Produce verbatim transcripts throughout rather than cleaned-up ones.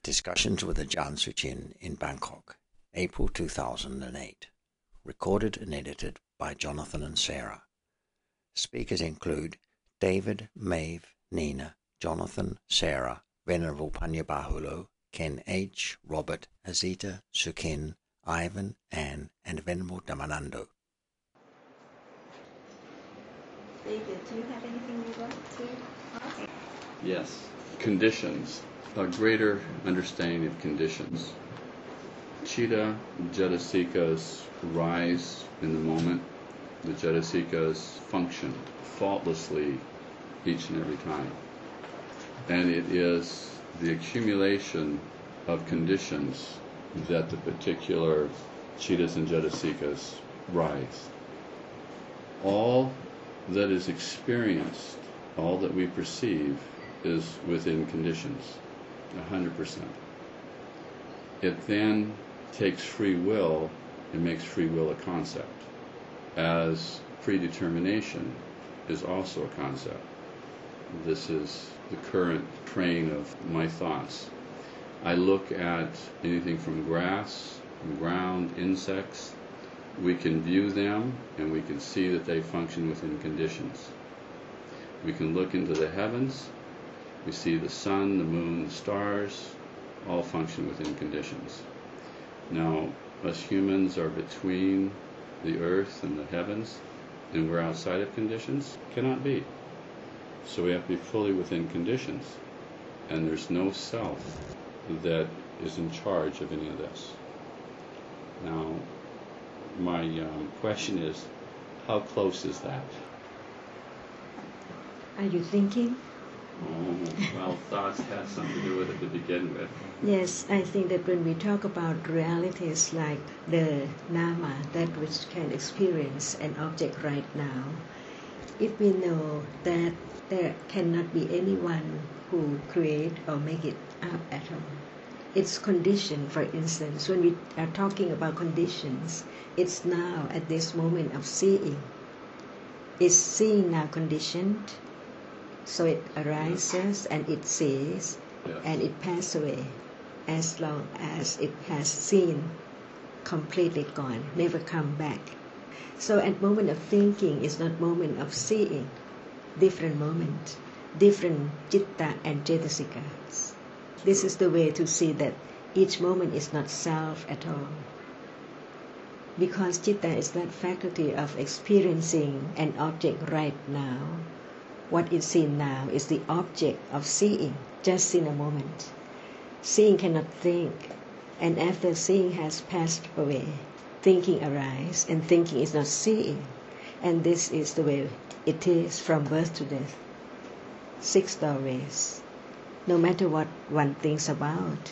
Discussions with Ajahn Suchin in Bangkok, April two thousand eight. Recorded and edited by Jonathan and Sarah. Speakers include David, Maeve, Nina, Jonathan, Sarah, Venerable Panyabahulo, Ken H., Robert, Azita, Sukin, Ivan, Anne, and Venerable Dhammanando. David, do you have anything you want to ask? Yes. Conditions. A greater understanding of conditions. Chitta Jetasikas rise in the moment. The Jetasikas function faultlessly each and every time. And it is the accumulation of conditions that the particular Chittas and Jetasikas rise. All that is experienced, all that we perceive, is within conditions, one hundred percent. It then takes free will and makes free will a concept, as predetermination is also a concept. This is the current train of my thoughts. I look at anything from grass, from ground, insects. We can view them and we can see that they function within conditions. We can look into the heavens. We see the sun, the moon, the stars, all function within conditions. Now, us humans are between the earth and the heavens, and we're outside of conditions? Cannot be. So we have to be fully within conditions. And there's no self that is in charge of any of this. Now, my um, question is, how close is that? Are you thinking? Oh, well, thoughts had something to do with it to begin with. Yes, I think that when we talk about realities like the nama, that which can experience an object right now, if we know that there cannot be anyone who create or make it up at all. It's conditioned, for instance. When we are talking about conditions, it's now at this moment of seeing. Is seeing now conditioned? So it arises and it sees, Yes. and it passes away as long as it has seen, completely gone, never come back. So at moment of thinking is not moment of seeing, different moment, different citta and cetasikas. This is the way to see that each moment is not self at all. Because citta is that faculty of experiencing an object right now. What is seen now is the object of seeing, just in a moment. Seeing cannot think, and after seeing has passed away, thinking arises, and thinking is not seeing. And this is the way it is from birth to death. Six stories. No matter what one thinks about,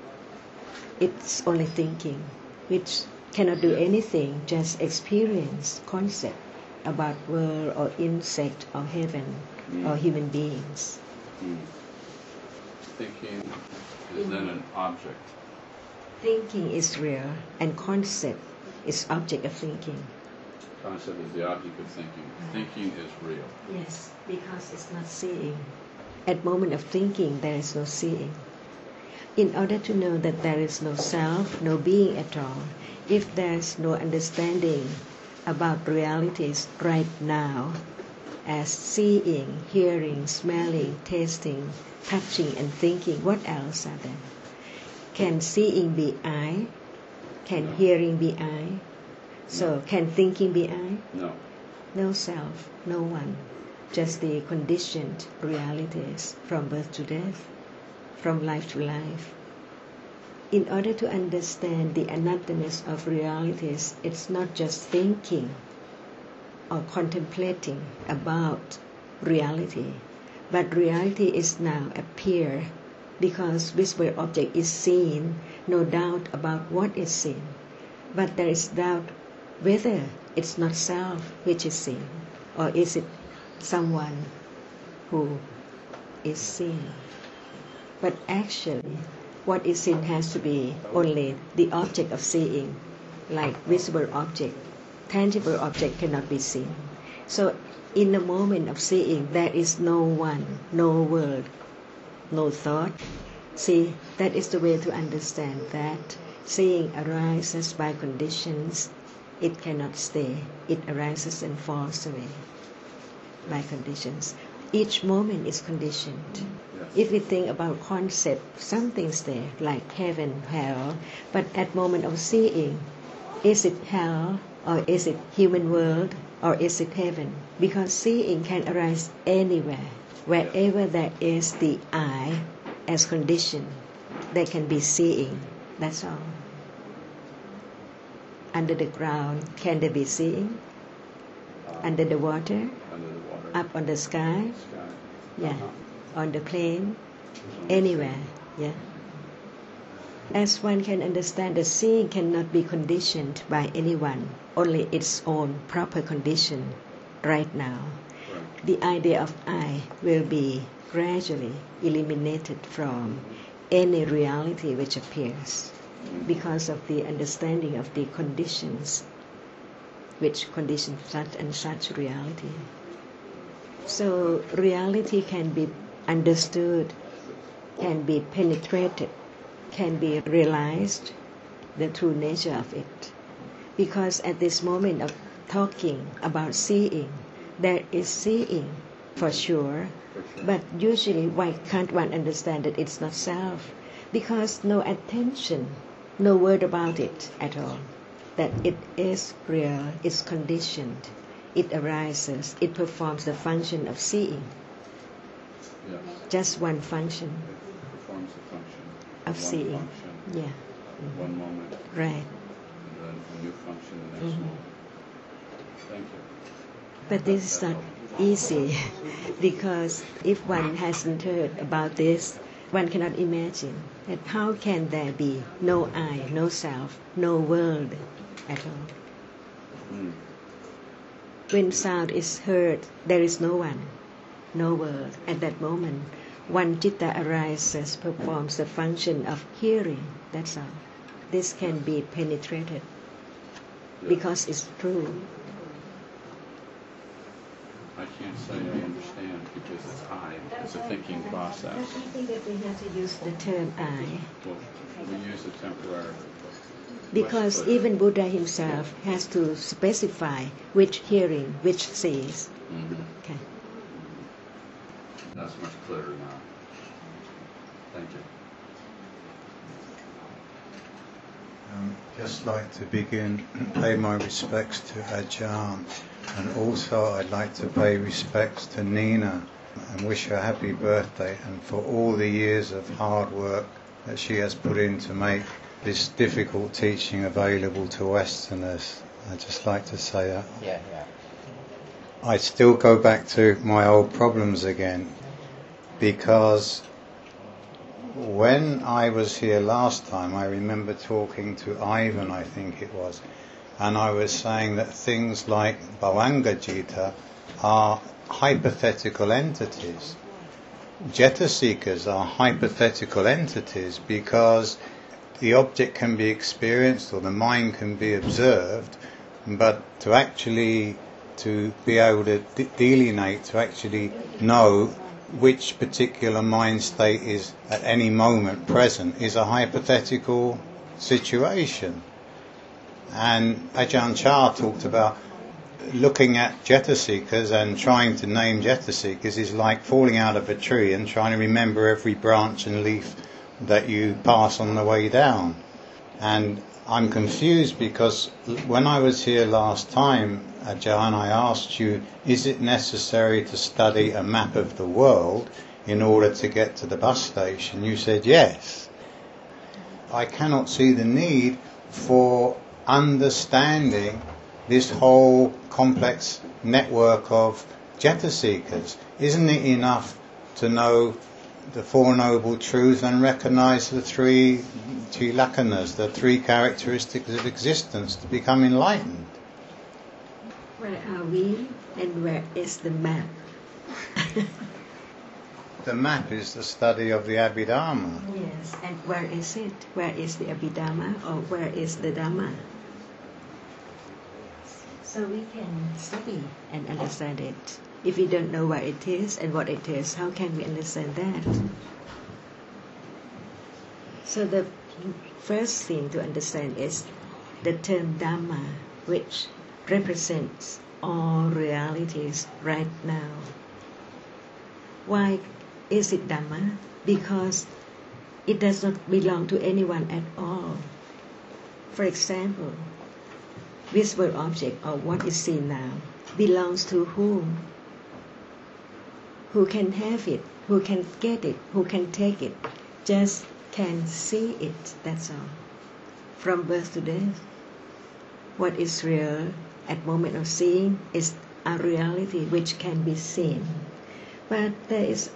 it's only thinking, which cannot do anything, just experience concept about world or insect or heaven Mm. or human beings. Mm. Thinking is then an object. Thinking is real and concept is object of thinking. Concept is the object of thinking. Thinking is real. Yes, because it's not seeing. At moment of thinking, there is no seeing. In order to know that there is no self, no being at all, if there is no understanding about realities right now, as seeing, hearing, smelling, tasting, touching, and thinking, what else are there? Can seeing be I? Can hearing be I? So, can thinking be I? No. No self, no one. Just the conditioned realities from birth to death, from life to life. In order to understand the anattanness of realities, it's not just thinking or contemplating about reality, but reality is now appear because visible object is seen, no doubt about what is seen, but there is doubt whether it's not self which is seen, or is it someone who is seen. But actually, what is seen has to be only the object of seeing, like visible object. Tangible object cannot be seen. So in the moment of seeing, there is no one, no world, no thought, See, that is the way to understand that seeing arises by conditions. It cannot stay. It arises and falls away by conditions. Each moment is conditioned. If we think about concept, something's there, like heaven, hell, but at moment of seeing, is it hell, or is it human world, or is it heaven? Because seeing can arise anywhere. Wherever there is the eye as condition, there can be seeing. That's all. Under the ground, can there be seeing? Under the water? Under the water. Up on the sky? Sky. Yeah. Uh-huh. On the plane? Anywhere. Yeah. As one can understand, the seeing cannot be conditioned by anyone, only its own proper condition right now. Right. The idea of I will be gradually eliminated from any reality which appears because of the understanding of the conditions which condition such and such reality. So reality can be understood, can be penetrated, can be realized, the true nature of it. Because at this moment of talking about seeing, there is seeing for sure, but usually why can't one understand that it's not self? Because no attention, no word about it at all. That it is real, it's conditioned, it arises, it performs the function of seeing. Yes. Just one function It performs the function. of one seeing. Function, Yeah. uh, one moment, Right. and then a new function the next Mhm. moment. Thank you. But this is not easy because if one hasn't heard about this, one cannot imagine that how can there be no I, no self, no world at all. Mm. When sound is heard, there is no one, no world. At that moment, one citta arises, performs the function of hearing, that's all. This can be penetrated because it's true. I can't say I understand because it's I. It's a thinking process. I think that we have to use the term I. Well, we use it temporarily. Because But- even Buddha himself has to specify which hearing, which sees. Mhm. Okay. That's much clearer now. Thank you. Um, just like to begin, pay my respects to Ajahn, and also I'd like to pay respects to Nina and wish her happy birthday and for all the years of hard work that she has put in to make this difficult teaching available to Westerners. I'd just like to say that. Yeah, yeah. I still go back to my old problems again, because when I was here last time, I remember talking to Ivan, I think it was, and I was saying that things like Bhavanga-jita are hypothetical entities. Jetasikas are hypothetical entities because the object can be experienced or the mind can be observed, but to actually to be able to de- delineate, to actually know which particular mind state is at any moment present is a hypothetical situation. And Ajahn Chah talked about looking at jetasikas and trying to name jetasikas is like falling out of a tree and trying to remember every branch and leaf that you pass on the way down. And I'm confused because when I was here last time, Ajahn, I asked you, is it necessary to study a map of the world in order to get to the bus station? You said yes. I cannot see the need for understanding this whole complex network of jetasikas. Isn't it enough to know the Four Noble Truths and recognize the three Tilakanas, the three characteristics of existence, to become enlightened? Where are we and where is the map? The map is the study of the Abhidharma. Yes, and where is it? Where is the Abhidhamma or where is the Dhamma? So we can study and understand it. If we don't know where it is and what it is, how can we understand that? So the first thing to understand is the term Dhamma, which represents all realities right now. Why is it Dhamma? Because it does not belong to anyone at all. For example, visible object or what is seen now belongs to whom? Who can have it? Who can get it? Who can take it? Just can see it, that's all. From birth to death, what is real at moment of seeing is a reality which can be seen. But there is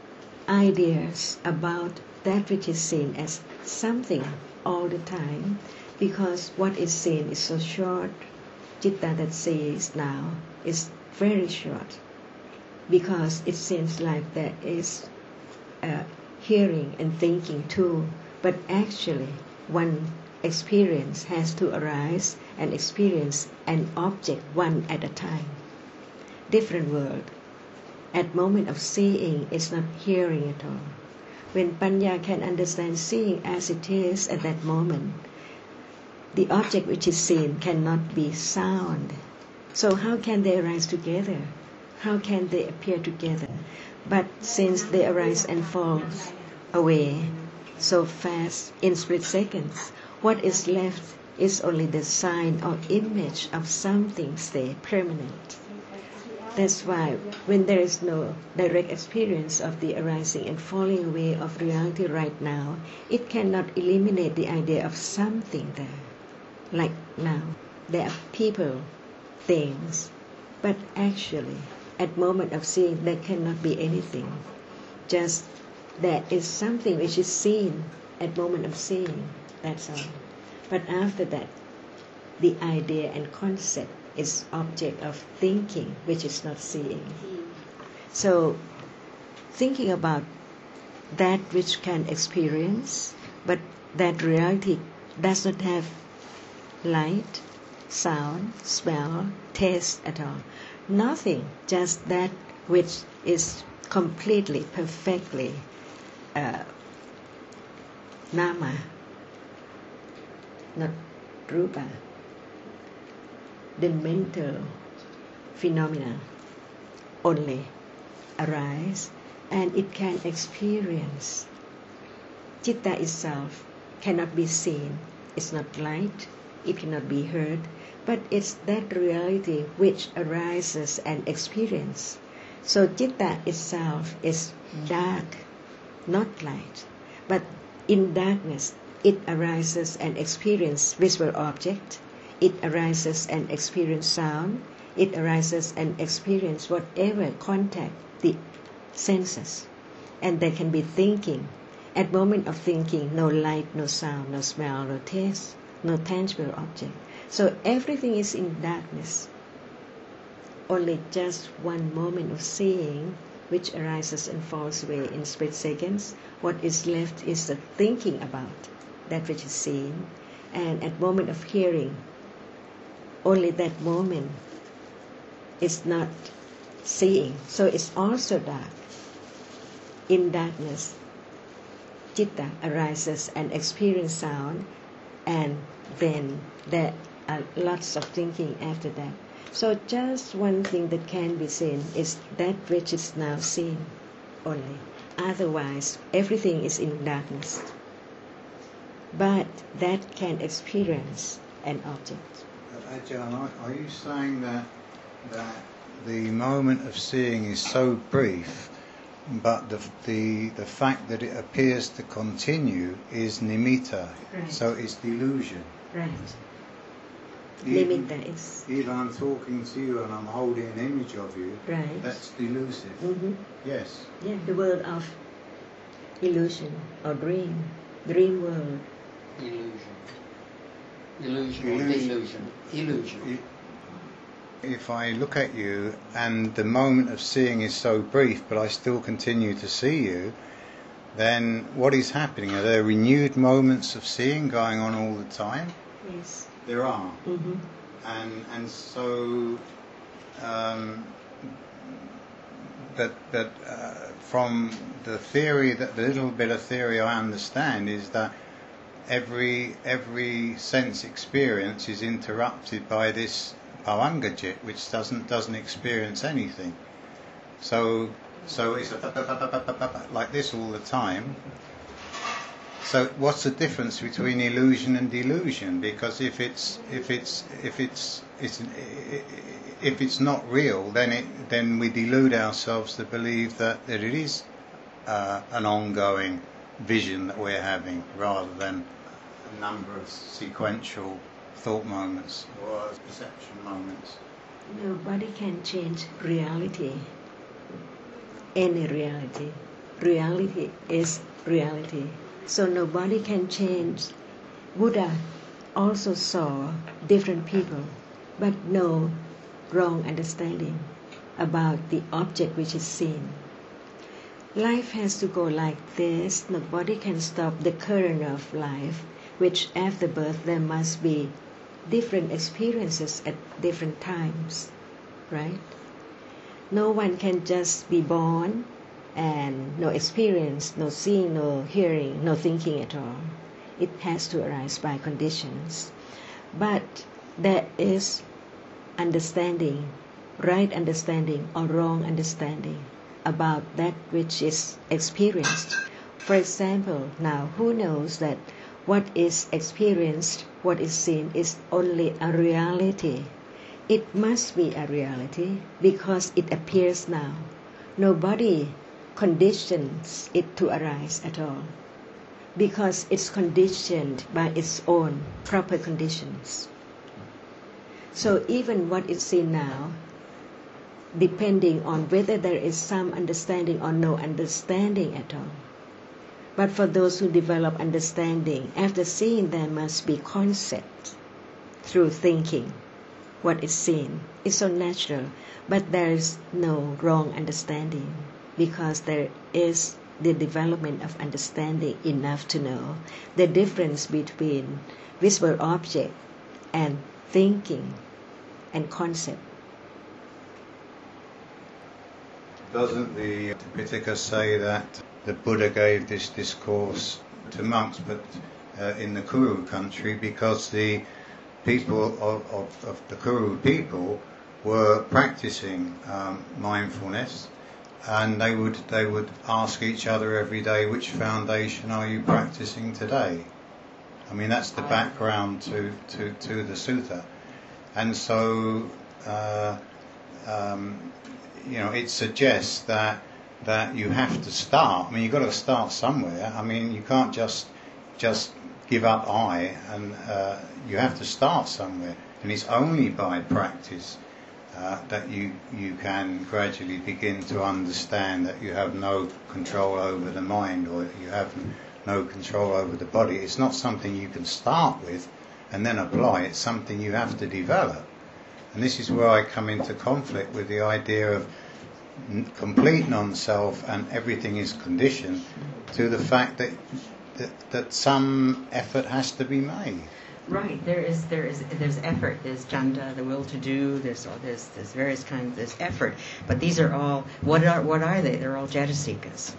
ideas about that which is seen as something all the time, because what is seen is so short. Citta that sees now is very short, because it seems like there is uh, hearing and thinking too, but actually one experience has to arise and experience an object one at a time. Different world. At moment of seeing, it's not hearing at all. When Panya can understand seeing as it is at that moment, the object which is seen cannot be sound. So how can they arise together? How can they appear together? But since they arise and fall away so fast in split seconds, what is left is only the sign or image of something stay permanent. That's why when there is no direct experience of the arising and falling away of reality right now, it cannot eliminate the idea of something there. Like now, there are people, things, but actually, at moment of seeing, there cannot be anything. Just there is something which is seen at moment of seeing, that's all. But after that, the idea and concept is object of thinking, which is not seeing. So, thinking about that which can experience, but that reality does not have light, sound, smell, taste at all. Nothing, just that which is completely, perfectly uh, nama, not rupa. The mental phenomena only arise and it can experience. Citta itself cannot be seen, it's not light, it cannot be heard, but it's that reality which arises and experience. So citta itself is dark, not light, but in darkness it arises and experiences visual object, it arises and experience sound, it arises and experience whatever contact the senses. And there can be thinking. At moment of thinking, no light, no sound, no smell, no taste, no tangible object. So everything is in darkness. Only just one moment of seeing, which arises and falls away in split seconds. What is left is the thinking about that which is seen. And at moment of hearing, only that moment is not seeing. So it's also dark. In darkness, citta arises and experience sound, and then there are lots of thinking after that. So just one thing that can be seen is that which is now seen only. Otherwise, everything is in darkness. But that can experience an object. Ajahn, are, are you saying that that the moment of seeing is so brief, but the the the fact that it appears to continue is nimitta, Right. so it's delusion? Right. Even, Nimitta is even I'm talking to you and I'm holding an image of you, right. that's delusive. Mm-hmm. Yes. Yeah, the world of illusion or dream, dream world. Illusion. Illusion or Illusion. delusion. Illusion. If I look at you and the moment of seeing is so brief, but I still continue to see you, then what is happening? Are there renewed moments of seeing going on all the time? Yes. There are. Mm-hmm. And and so, um, but but uh, from the theory, that the little bit of theory I understand is that every every sense experience is interrupted by this Bhavangajit, which doesn't doesn't experience anything. So so it's like this all the time. So what's the difference between illusion and delusion? Because if it's if it's if it's it's if it's not real, then it then we delude ourselves to believe that, that it is uh, an ongoing vision that we're having, rather than a number of sequential thought moments or perception moments. Nobody can change reality. Any reality. Reality is reality. So nobody can change. Buddha also saw different people, but no wrong understanding about the object which is seen. Life has to go like this. Nobody can stop the current of life, which after birth there must be different experiences at different times, right? No one can just be born and no experience, no seeing, no hearing, no thinking at all. It has to arise by conditions. But there is understanding, right understanding or wrong understanding about that which is experienced. For example, now who knows that what is experienced, what is seen is only a reality? It must be a reality because it appears now. Nobody conditions it to arise at all, because it's conditioned by its own proper conditions. So even what is seen now, depending on whether there is some understanding or no understanding at all. But for those who develop understanding, after seeing there must be concept through thinking. What is seen is so natural, but there is no wrong understanding, because there is the development of understanding enough to know the difference between visible object and thinking and concept. Doesn't the Tipitaka say that the Buddha gave this discourse to monks, but uh, in the Kuru country, because the people of, of, of the Kuru people were practicing um, mindfulness, and they would they would ask each other every day, which foundation are you practicing today? I mean, that's the background to, to, to the sutta. And so uh, um, you know, it suggests that that you have to start. I mean, you've got to start somewhere. I mean, you can't just just give up I, and uh, you have to start somewhere. And it's only by practice uh, that you you can gradually begin to understand that you have no control over the mind, or you have no control over the body. It's not something you can start with and then apply. It's something you have to develop. And this is where I come into conflict with the idea of n- complete non-self and everything is conditioned, to the fact that, that that some effort has to be made. Right. There is there is there's effort. There's chanda, the will to do. There's all there's there's various kinds. There's effort. But these are all what are what are they? They're all jatasikas.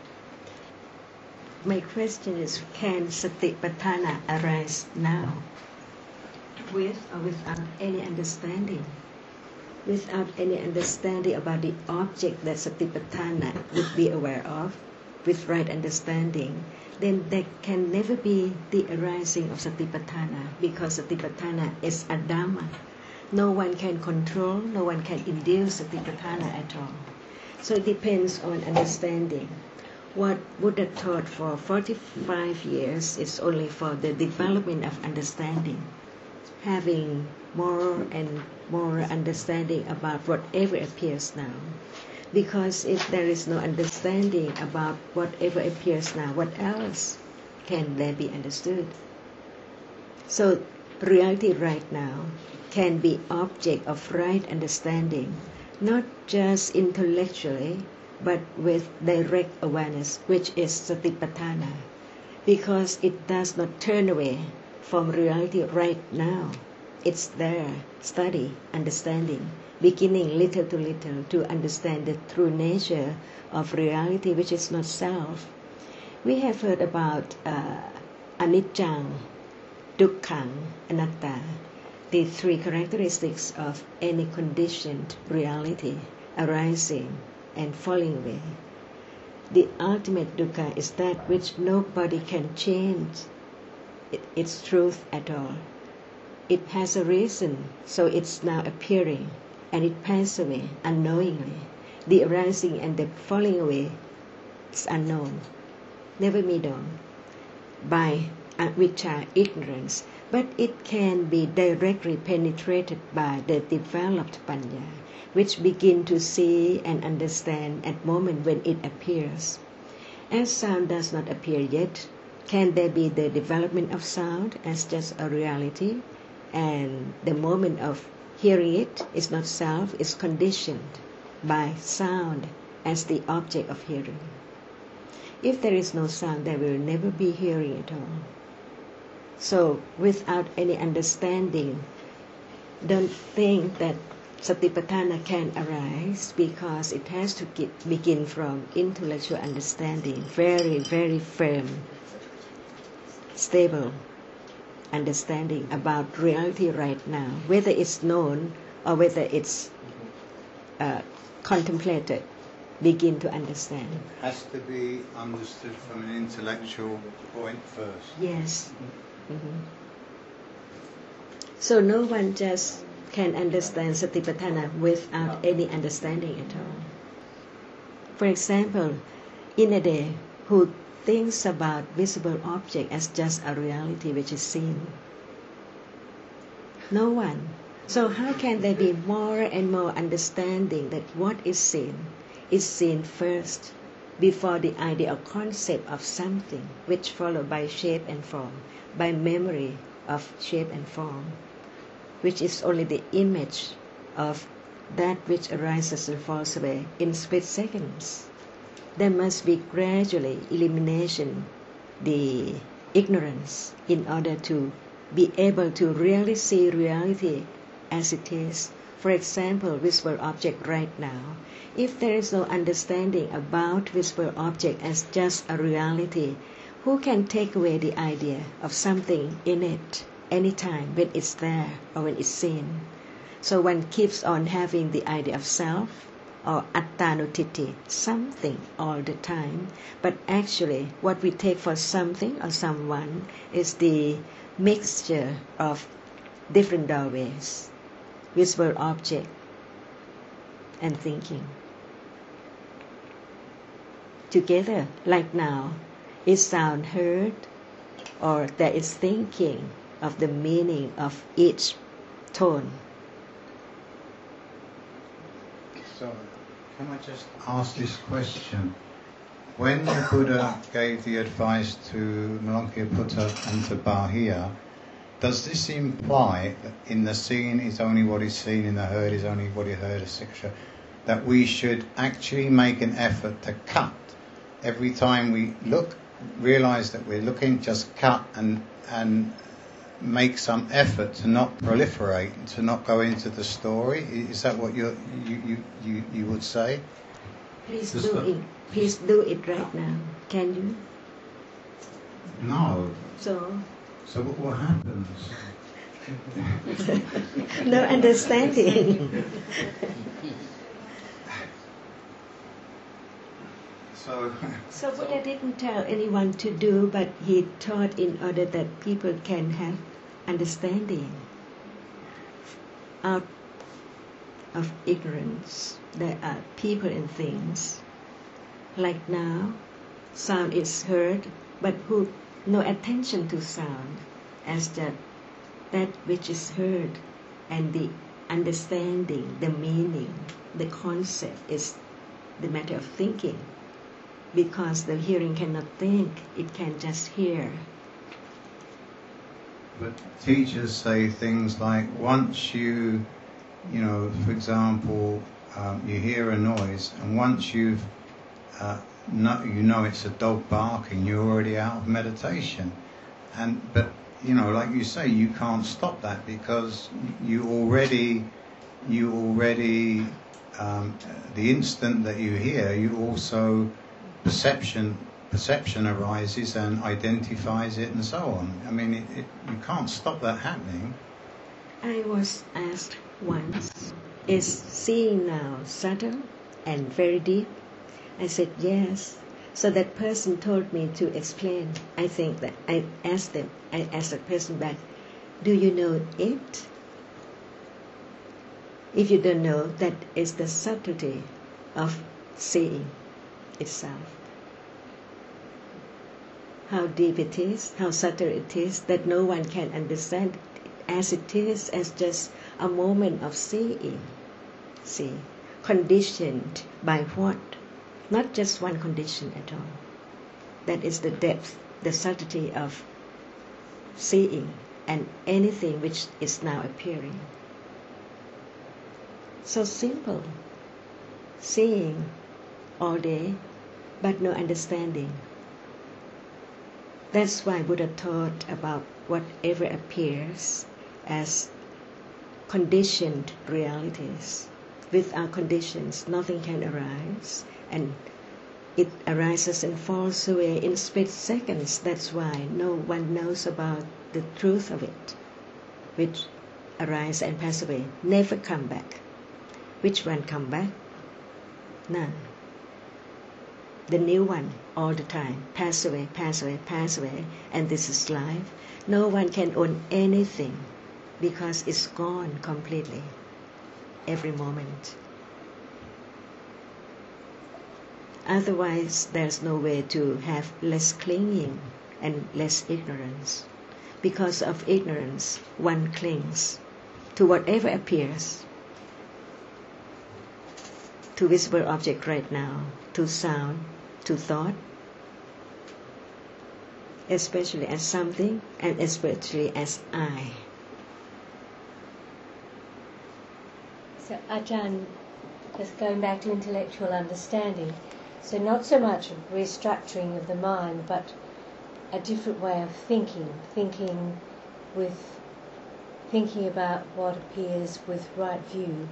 My question is, can Satipatthana arise now? With or without any understanding? Without any understanding about the object that Satipatthana would be aware of, with right understanding, then there can never be the arising of Satipatthana, because Satipatthana is a Dhamma. No one can control, no one can induce Satipatthana at all. So it depends on understanding. What Buddha taught for forty-five years is only for the development of understanding, having more and more understanding about whatever appears now. Because if there is no understanding about whatever appears now, what else can there be understood? So reality right now can be object of right understanding, not just intellectually, but with direct awareness, which is Satipatthana, because it does not turn away from reality right now. It's there, study, understanding, beginning little to little to understand the true nature of reality, which is not self. We have heard about uh, anicca, dukkha, anatta, the three characteristics of any conditioned reality, arising and falling away. The ultimate dukkha is that which nobody can change it, its truth at all. It has a reason, so it's now appearing, and it passes away unknowingly. The arising and the falling away is unknown, never be known by avijja, ignorance, but it can be directly penetrated by the developed panya, which begin to see and understand at moment when it appears. As sound does not appear yet, can there be the development of sound as just a reality? And the moment of hearing it is not self, is conditioned by sound as the object of hearing. If there is no sound, there will never be hearing at all. So without any understanding, don't think that Satipatthana can arise, because it has to get, begin from intellectual understanding, very, very firm, stable understanding about reality right now, whether it's known or whether it's uh, contemplated, begin to understand. Has to be understood from an intellectual point first. Yes. Mm-hmm. So no one just can understand Satipatthana without any understanding at all. For example, in a day, who thinks about visible object as just a reality which is seen? No one. So how can there be more and more understanding that what is seen is seen first, before the idea or concept of something, which followed by shape and form, by memory of shape and form, which is only the image of that which arises and falls away in split seconds. There must be gradually elimination, the ignorance, in order to be able to really see reality as it is. For example, visible object right now. If there is no understanding about visible object as just a reality, who can take away the idea of something in it anytime when it's there or when it's seen? So one keeps on having the idea of self or attanutiti, something all the time, but actually what we take for something or someone is the mixture of different doorways, visible object and thinking. Together, like now, is sound heard, or there is thinking of the meaning of each tone. So, can I just ask this question? When the Buddha gave the advice to Malankiyaputta and to Bahia, does this imply that in the seen is only what is seen, in the heard is only what is heard, et cetera, that we should actually make an effort to cut every time we look, realize that we're looking, just cut and and make some effort to not proliferate, to not go into the story? Is that what you're, you you you you would say? Please Just do the- it. Please do it right now. Can you? No. So, So what, what happens? no understanding. So, So Buddha didn't tell anyone to do, but he taught in order that people can have understanding. Out of ignorance, there are people and things. Like now, sound is heard, but who no attention to sound as that that which is heard, and the understanding, the meaning, the concept is the matter of thinking. Because the hearing cannot think, it can just hear. but teachers say things like, once you, you know, for example, um, you hear a noise, and once you've, uh, know, you know it's a dog barking, you're already out of meditation. And but you know, like you say, you can't stop that because you already, you already, um, the instant that you hear, you also perception perception arises and identifies it and so on. I mean, it, it, you can't stop that happening. I was asked once, is seeing now subtle and very deep? I said yes. So that person told me to explain. I think that I asked them, I asked that person back, do you know it? If you don't know, that is the subtlety of seeing itself. How deep it is, how subtle it is, that no one can understand as it is, as just a moment of seeing. See, conditioned by what? Not just one condition at all. That is the depth, the subtlety of seeing and anything which is now appearing. So simple. Seeing all day, but no understanding. That's why Buddha taught about whatever appears as conditioned realities. Without conditions, nothing can arise, and it arises and falls away in split seconds. That's why no one knows about the truth of it, which arise and pass away, never come back. Which one come back? None. The new one all the time, pass away, pass away, pass away, and this is life. No one can own anything because it's gone completely, every moment. Otherwise, there's no way to have less clinging and less ignorance. Because of ignorance, one clings to whatever appears, to visible object right now, to sound, to thought, especially as something, and especially as I. So Ajahn, just going back to intellectual understanding, so not so much restructuring of the mind, but a different way of thinking, thinking with, thinking about what appears with right view,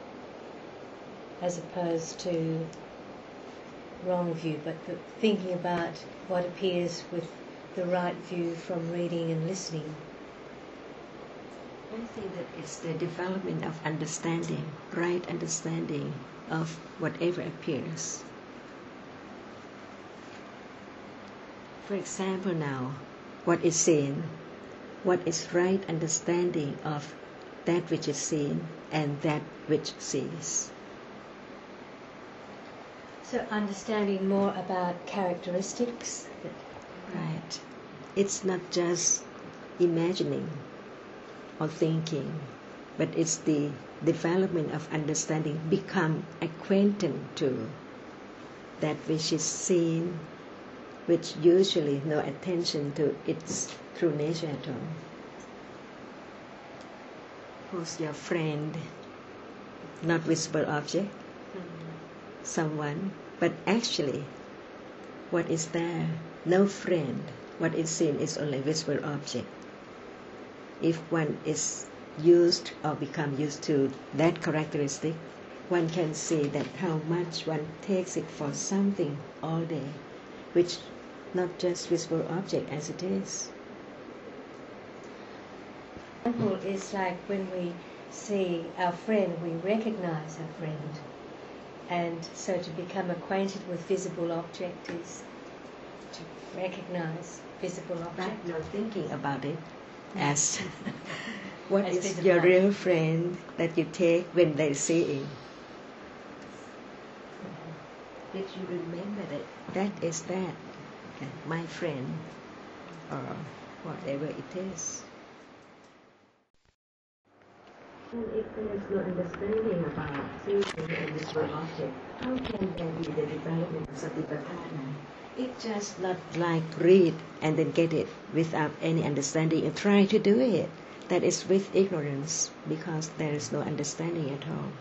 as opposed to wrong view, but the thinking about what appears with the right view from reading and listening. I think that it's the development of understanding, right understanding of whatever appears. For example now, what is seen, what is right understanding of that which is seen and that which sees. So understanding more about characteristics. Right. It's not just imagining or thinking, but it's the development of understanding, become acquainted to that which is seen, which usually no attention to its true nature at all. Who's your friend? Not visible object, mm-hmm. Someone, but actually, what is there? No friend. What is seen is only visible object. If one is used or become used to that characteristic, one can see that how much one takes it for something all day, which not just visible object as it is. Example is like when we see our friend, we recognize our friend, and so to become acquainted with visible object is to recognize visible object. But you're thinking about it as what as is your object. real friend that you take when they're seeing. Did you remember that that is that, okay, my friend, or whatever it is? And if there is no understanding about seeing and visible object, how can there be the development of Satipatthana? It's just not like read and then get it without any understanding and try to do it. That is with ignorance, because there is no understanding at all.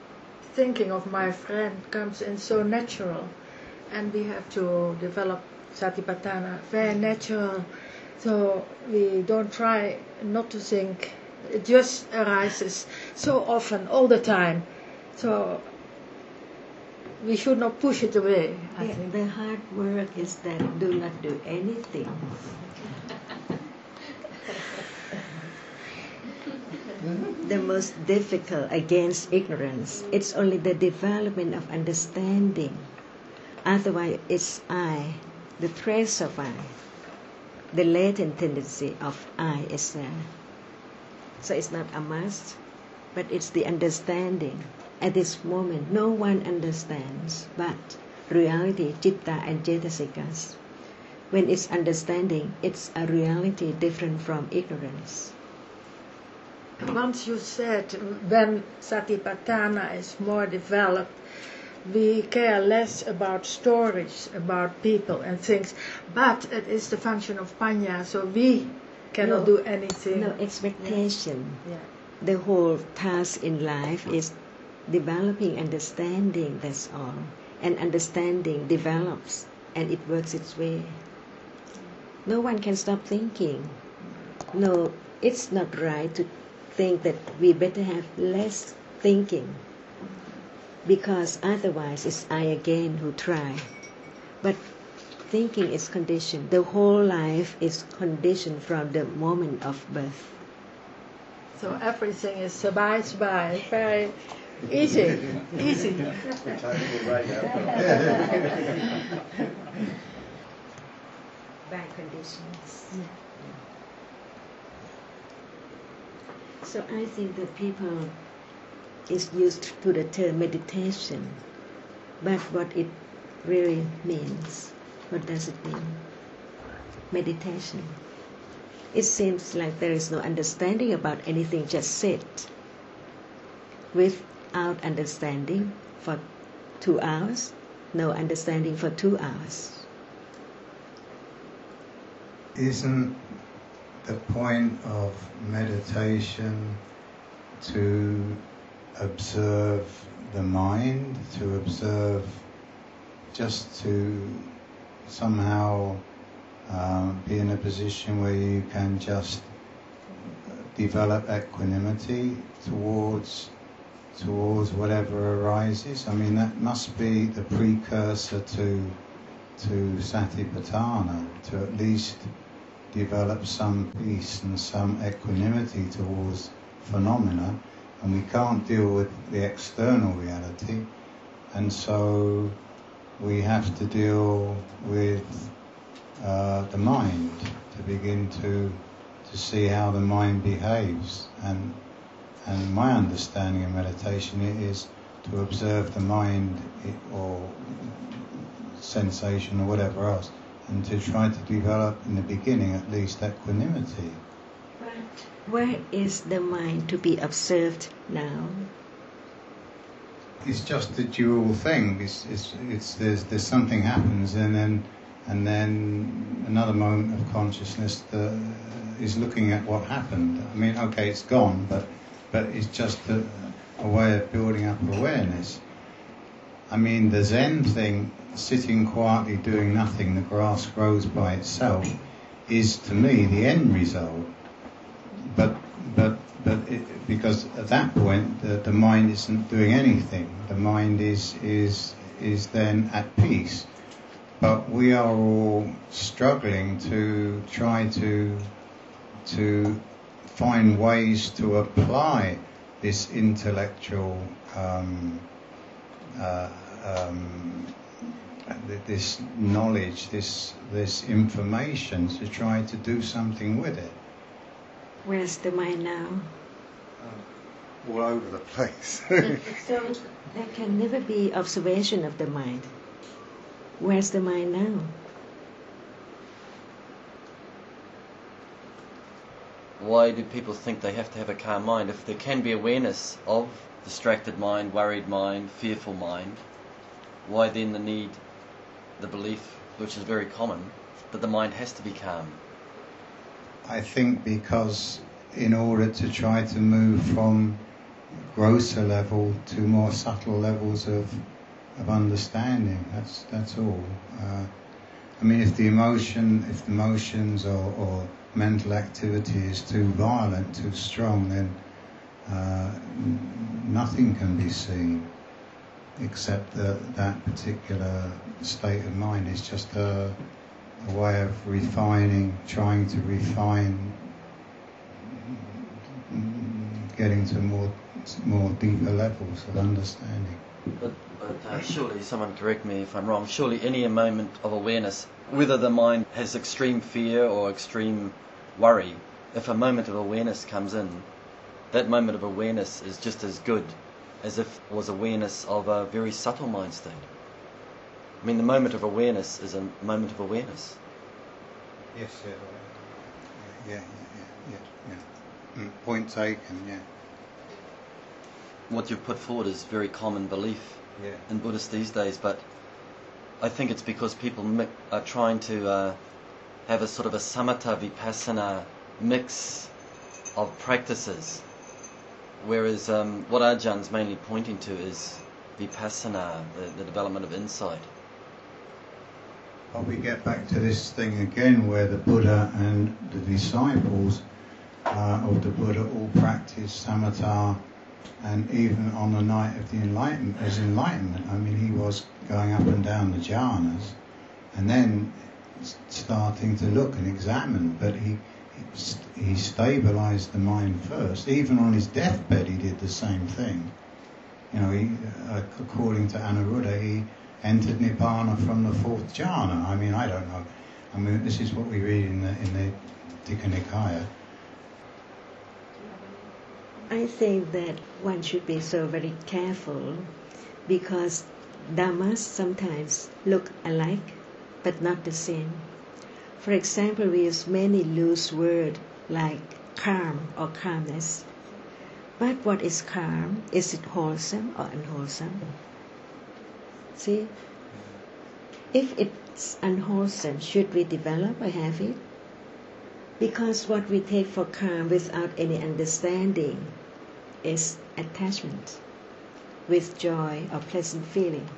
Thinking of my friend comes in so natural, and we have to develop Satipatthana, very natural. So we don't try not to think. It just arises so often, all the time. So we should not push it away, I Yeah, think. the hard work is that do not do anything. The most difficult against ignorance, it's only the development of understanding. Otherwise, it's I, the trace of I, the latent tendency of I is there. So it's not a must, but it's the understanding. At this moment, no one understands, but reality, citta and cetasikas. When it's understanding, it's a reality different from ignorance. Once you said when Satipatthana is more developed, we care less about stories, about people and things, but it is the function of Panya, so we cannot No. do anything. No expectation. Yeah. The whole task in life is developing understanding, that's all. And understanding develops and it works its way. No one can stop thinking. No, it's not right to think that we better have less thinking, because otherwise it's I again who try. But thinking is conditioned. The whole life is conditioned from the moment of birth. So everything is sabai sabai, very easy, easy. By conditions. So I think that people is used to the term meditation, but what it really means, what does it mean? Meditation. It seems like there is no understanding about anything, just sit without understanding for two hours, no understanding for two hours. Isn't the point of meditation to observe the mind, to observe, just to somehow uh, be in a position where you can just develop equanimity towards towards whatever arises? I mean, that must be the precursor to to Satipatthana, to at least develop some peace and some equanimity towards phenomena, and we can't deal with the external reality, and so we have to deal with uh, the mind to begin to to see how the mind behaves. And and my understanding of meditation is to observe the mind or sensation or whatever else, and to try to develop in the beginning at least equanimity. But where is the mind to be observed now? It's just a dual thing. It's, it's, it's there's there's something happens, and then and then another moment of consciousness that is looking at what happened. I mean, okay, it's gone, but but it's just a, a way of building up awareness. I mean, the Zen thing, sitting quietly doing nothing, the grass grows by itself, is to me the end result. But but but it, because at that point the, the mind isn't doing anything. The mind is is is then at peace. But we are all struggling to try to to find ways to apply this intellectual um, uh, um, this knowledge, this this information, to try to do something with it. Where's the mind now? Uh, all over the place. So there can never be observation of the mind. Where's the mind now? Why do people think they have to have a calm mind? If there can be awareness of distracted mind, worried mind, fearful mind, why then the need, the belief, which is very common, that the mind has to be calm? I think because in order to try to move from grosser level to more subtle levels of of understanding, that's that's all. Uh, I mean, if the emotion, if the emotions or, or mental activity is too violent, too strong, then uh, nothing can be seen except that that particular state of mind is just a, a way of refining, trying to refine, getting to more more deeper levels of understanding. But, but uh, surely, someone correct me if I'm wrong, surely any moment of awareness, whether the mind has extreme fear or extreme worry, if a moment of awareness comes in, that moment of awareness is just as good as if it was awareness of a very subtle mind state. I mean, the moment of awareness is a moment of awareness. Yes, yeah, yeah, yeah, yeah, yeah. yeah. Mm, point taken, yeah. What you've put forward is very common belief yeah. in Buddhists these days, but I think it's because people mi- are trying to uh, have a sort of a samatha vipassana mix of practices, whereas um, what Ajahn mainly pointing to is vipassana, the, the development of insight. Well, we get back to this thing again where the Buddha and the disciples uh, of the Buddha all practiced samatha, and even on the night of the enlightenment, as enlightenment, I mean, he was going up and down the jhanas and then starting to look and examine, but he he stabilized the mind first. Even on his deathbed, he did the same thing. You know, he, uh, according to Anuruddha, he entered Nibbana from the fourth jhana. I mean, I don't know. I mean, this is what we read in the in the Digha Nikaya. I think that one should be so very careful because dhammas sometimes look alike but not the same. For example, we use many loose words like calm or calmness. But what is calm? Is it wholesome or unwholesome? See? If it's unwholesome, should we develop or have it? Because what we take for calm without any understanding is attachment with joy or pleasant feeling.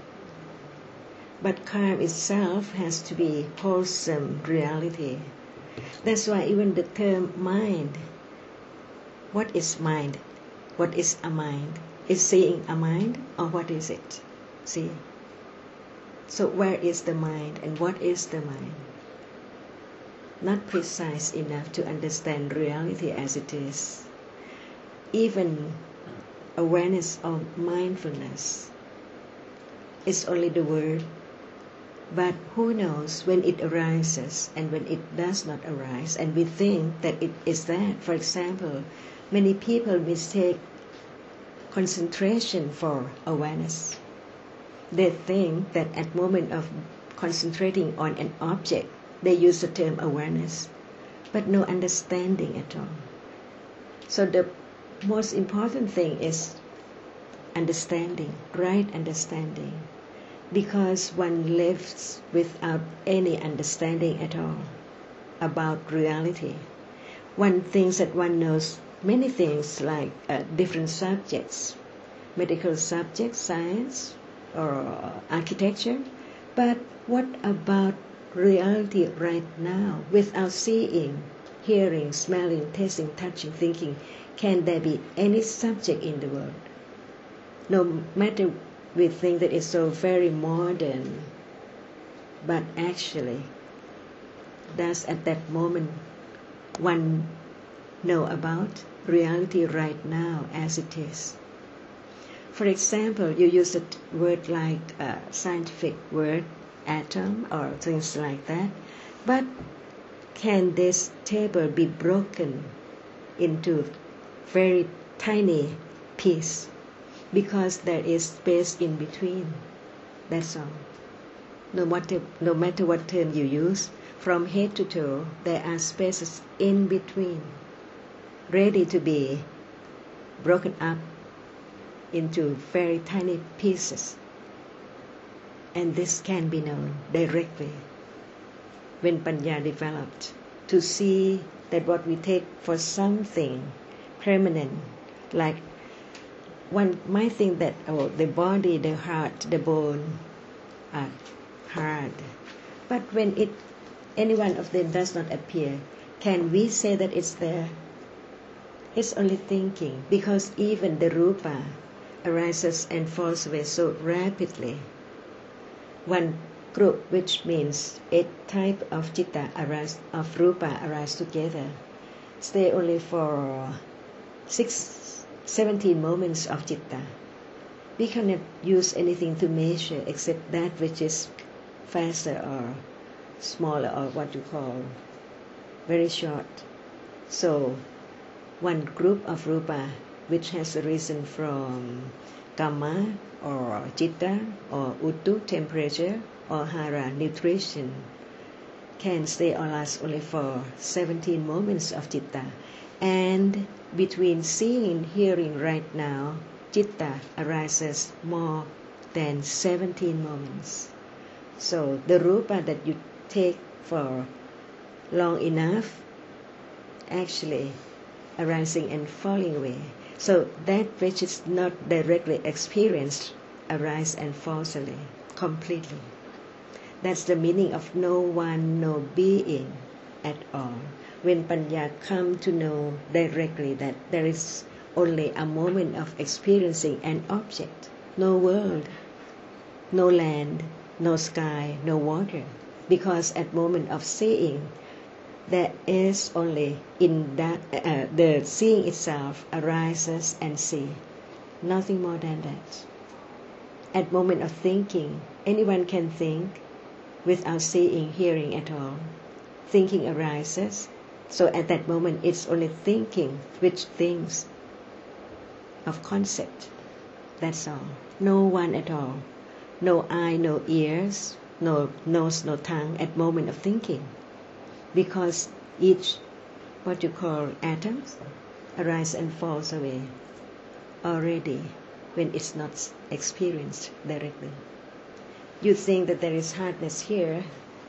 But calm itself has to be wholesome reality. That's why even the term mind, what is mind? What is a mind? Is seeing a mind or what is it? See? So where is the mind and what is the mind? Not precise enough to understand reality as it is. Even awareness of mindfulness is only the word, but who knows when it arises and when it does not arise, and we think that it is that. For example, many people mistake concentration for awareness. They think that at moment of concentrating on an object, they use the term awareness, but no understanding at all. So the most important thing is understanding, right understanding, because one lives without any understanding at all about reality. One thinks that one knows many things like uh, different subjects, medical subjects, science, or architecture, but what about reality right now without seeing, hearing, smelling, tasting, touching, thinking? Can there be any subject in the world? No matter we think that it's so very modern, but actually, does at that moment one know about reality right now as it is? For example, you use a word like a scientific word, atom, or things like that, but can this table be broken into very tiny piece because there is space in between? That's all. No matter, no matter what term you use, from head to toe, there are spaces in between, ready to be broken up into very tiny pieces. And this can be known directly when Panya developed, to see that what we take for something permanent, like one might think that oh, the body, the heart, the bone are hard, But when it, any one of them does not appear, can we say that it's there? It's only thinking, because even the rupa arises and falls away so rapidly. One group, which means eight type of citta arise, of rupa arise together, stay only for six, seventeen moments of citta. We cannot use anything to measure except that which is faster or smaller, or what you call very short. So one group of rupa which has arisen from kama or citta or uttu temperature or hara nutrition can stay or last only for seventeen moments of citta. And between seeing and hearing right now, citta arises more than seventeen moments. So the rupa that you take for long enough actually arising and falling away. So that which is not directly experienced arises and falls away completely. That's the meaning of no one, no being at all. When Panya come to know directly that there is only a moment of experiencing an object, no world, no land, no sky, no water, because at moment of seeing, there is only in that uh, the seeing itself arises and see, nothing more than that. At moment of thinking, anyone can think without seeing, hearing at all. Thinking arises, so at that moment it's only thinking which thinks of concept. That's all. No one at all. No eye, no ears, no nose, no tongue at moment of thinking. Because each, what you call atoms, arise and falls away already when it's not experienced directly. You think that there is hardness here.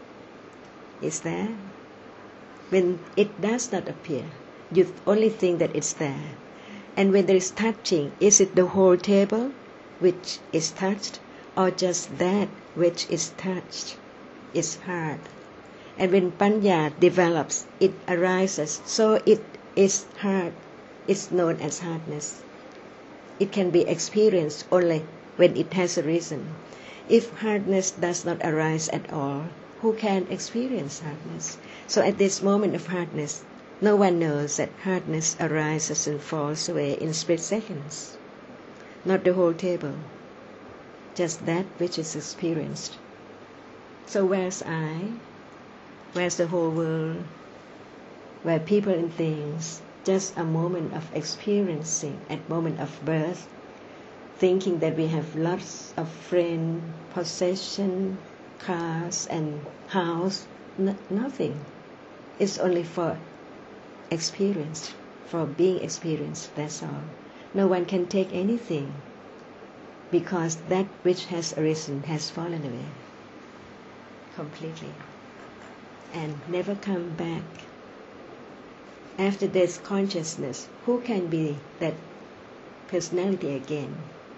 Is there? When it does not appear, you only think that it's there. And when there is touching, is it the whole table which is touched, or just that which is touched is hard? And when Panya develops, it arises, so it is hard. It's known as hardness. It can be experienced only when it has arisen. If hardness does not arise at all, who can experience hardness? So at this moment of hardness, no one knows that hardness arises and falls away in split seconds. Not the whole table, just that which is experienced. So where's I? Where's the whole world? Where people and things, just a moment of experiencing, at moment of birth, thinking that we have lots of friends, possession, cars and house, n- nothing. It's only for experience, for being experienced, that's all. No one can take anything because that which has arisen has fallen away completely and never come back. After this consciousness, who can be that personality again?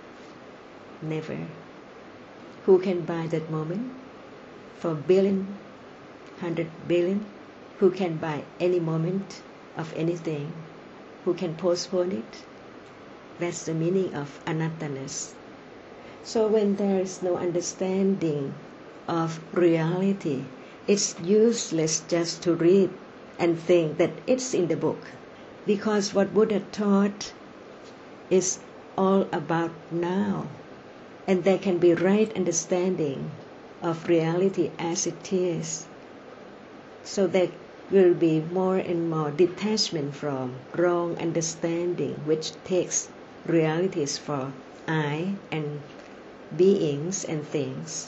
Never. Who can buy that moment? For billion, hundred billion, who can buy any moment of anything? Who can postpone it? That's the meaning of anatta-ness. So when there is no understanding of reality, it's useless just to read and think that it's in the book, because what Buddha taught is all about now, and there can be right understanding of reality as it is. So there will be more and more detachment from wrong understanding, which takes realities for I and beings and things.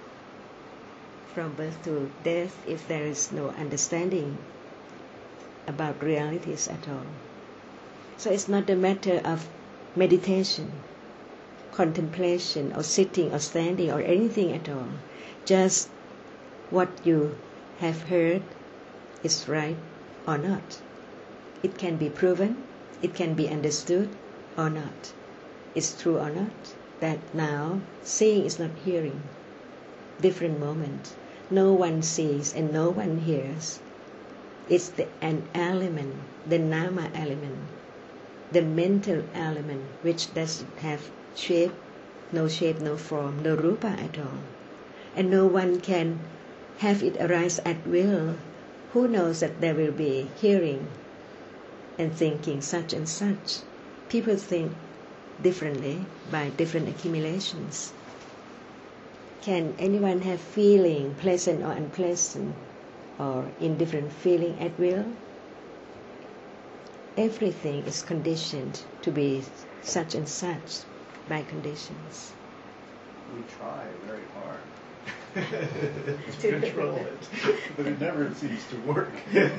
From birth to death, if there is no understanding about realities at all. So it's not a matter of meditation, contemplation, or sitting or standing or anything at all. Just what you have heard is right or not. It can be proven, it can be understood or not. It's true or not that now seeing is not hearing. Different moment. no one sees and no one hears. It's the, an element, the nama element, the mental element, which doesn't have shape, no shape, no form, no rupa at all. And no one can have it arise at will. Who knows that there will be hearing and thinking such and such? People think differently by different accumulations. Can anyone have feeling, pleasant or unpleasant, or indifferent feeling at will? Everything is conditioned to be such and such by conditions. We try very hard to control it, but it never seems to work.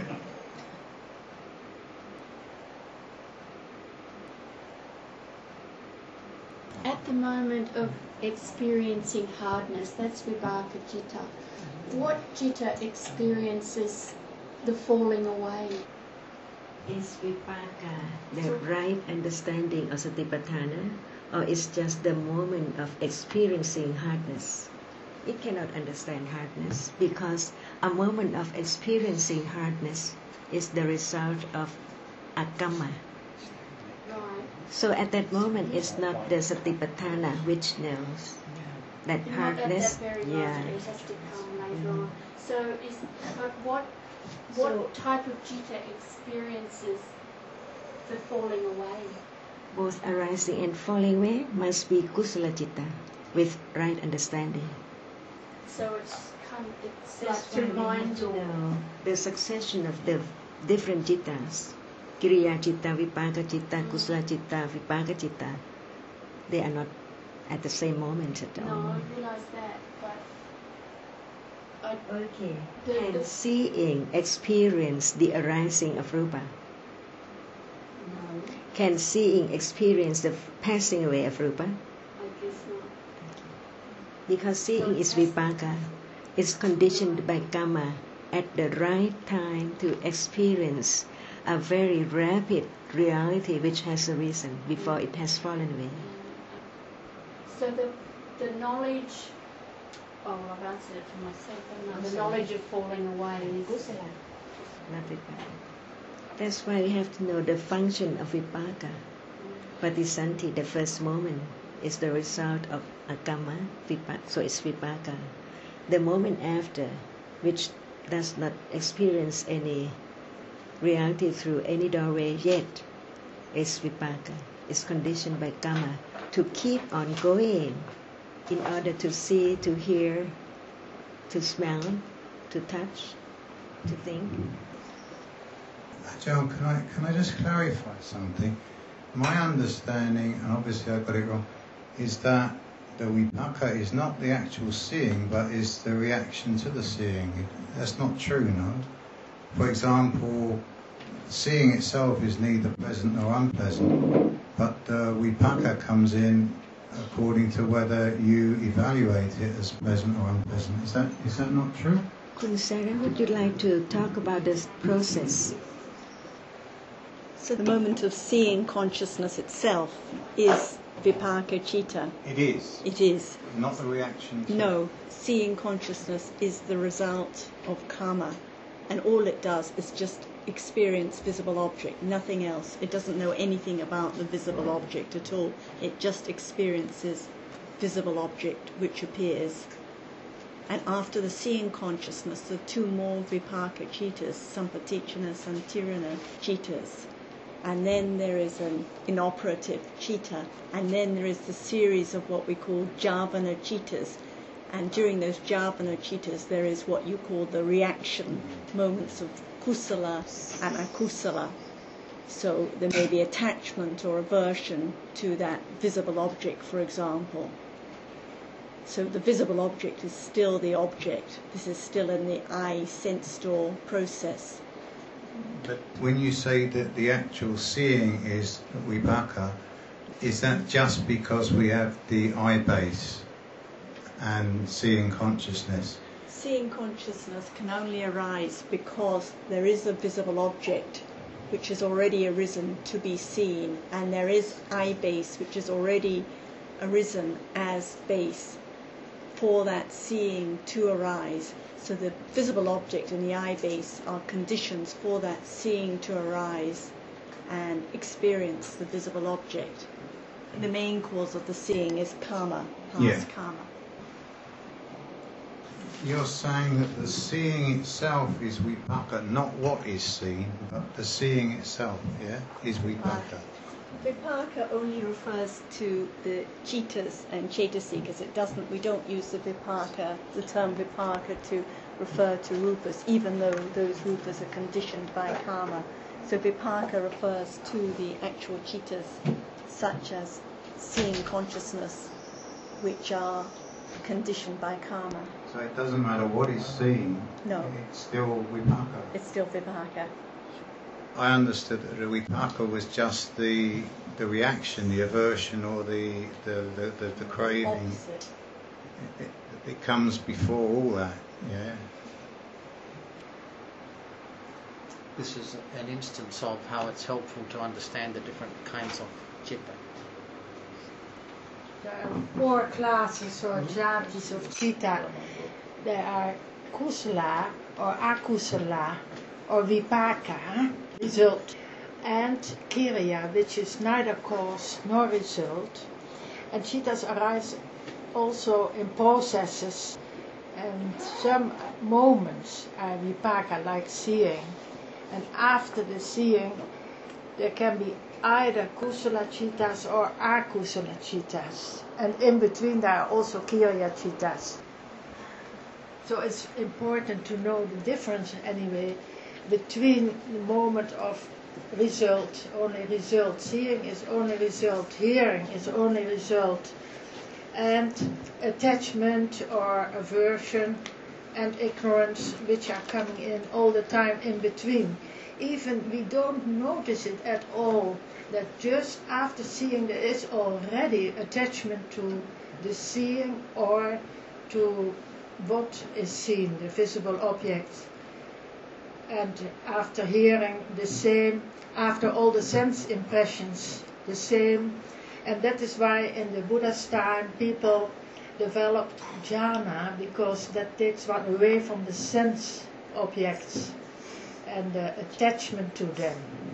At the moment of experiencing hardness, that's vipaka citta. What citta experiences the falling away? Is vipaka the right understanding of satipatthana, or is just the moment of experiencing hardness? It cannot understand hardness because a moment of experiencing hardness is the result of akama. So at that moment, it's not the satipatthana which knows that Not hardness. at that very Yeah. moment, it has to come later on. So, is but what what So- type of citta experiences the falling away? Both arising and falling away must be kusala citta with right understanding. So it's come. It's That's like why we have mind to or know the succession of the different cittas. Kiriya citta, vipaka citta, kusala citta, vipaka citta. They are not at the same moment at no, all. I realise that, but I, Okay. The- Can the- seeing experience the arising of rupa? no, Can seeing experience the passing away of rupa? I guess not. Because seeing is vipaka. It's conditioned by karma at the right time to experience a very rapid reality which has arisen before it has fallen away. So the the knowledge. Oh, I've answered it for myself. haven't I? The knowledge of falling away is Not vipaka. That's why we have to know the function of vipaka. Patisanti, the first moment, is the result of akama, vipaka, so it's vipaka. The moment after, which does not experience any reality through any doorway yet, is vipaka. It's conditioned by karma to keep on going in order to see, to hear, to smell, to touch, to think. John, can I can I just clarify something? My understanding, and obviously I got it wrong, is that the vipaka is not the actual seeing, but is the reaction to the seeing. That's not true, no? For example, seeing itself is neither pleasant nor unpleasant, but the vipaka comes in according to whether you evaluate it as pleasant or unpleasant. Is that is that not true? Kun Sarah, would you like to talk about this process? So the moment of seeing consciousness itself is vipaka citta. It is. It is. Not the reaction to No, seeing consciousness is the result of karma, and all it does is just experience visible object, nothing else. It doesn't know anything about the visible object at all. It just experiences visible object which appears. And after the seeing consciousness, the two more vipaka cittas, sampatichana and tirana cittas. And then there is an inoperative citta, and then there is the series of what we call javana cittas. And during those javana cittas, there is what you call the reaction moments of kusala and akusala. So there may be attachment or aversion to that visible object, for example. So the visible object is still the object. This is still in the eye sense door process. But when you say that the actual seeing is vipaka, is that just because we have the eye base and seeing consciousness? Seeing consciousness can only arise because there is a visible object which has already arisen to be seen, and there is eye base which has already arisen as base. for that seeing to arise. So the visible object and the eye base are conditions for that seeing to arise and experience the visible object. The main cause of the seeing is karma, past Yeah. karma. You're saying that the seeing itself is vipaka, not what is seen, but the seeing itself, yeah, is vipaka. Vipaka only refers to the citas and cetasikas. It doesn't. We don't use the vipaka, the term vipaka, to refer to rupas, even though those rupas are conditioned by karma. So vipaka refers to the actual citas, such as seeing consciousness, which are conditioned by karma. So it doesn't matter what is seen. No. It's still vipaka. It's still vipaka. I understood that the vipaka was just the the reaction, the aversion, or the the, the, the, the craving. Opposite. It, it comes before all that, yeah. This is an instance of how it's helpful to understand the different kinds of citta. There are four classes or jatis of citta. There are kusala or akusala or vipaka, result, and kiriya, which is neither cause nor result. And cittas arise also in processes, and some moments are vipaka, like seeing. And after the seeing, there can be either kusala cittas or akusala cittas. And in between there are also kiriya cittas. So it's important to know the difference anyway between the moment of result, only result, seeing is only result, hearing is only result, and attachment or aversion and ignorance, which are coming in all the time in between. Even we don't notice it at all, that just after seeing there is already attachment to the seeing or to what is seen, the visible object. And after hearing, the same, after all the sense impressions, the same. And that is why in the Buddha's time people developed jhana, because that takes one away from the sense objects and the attachment to them.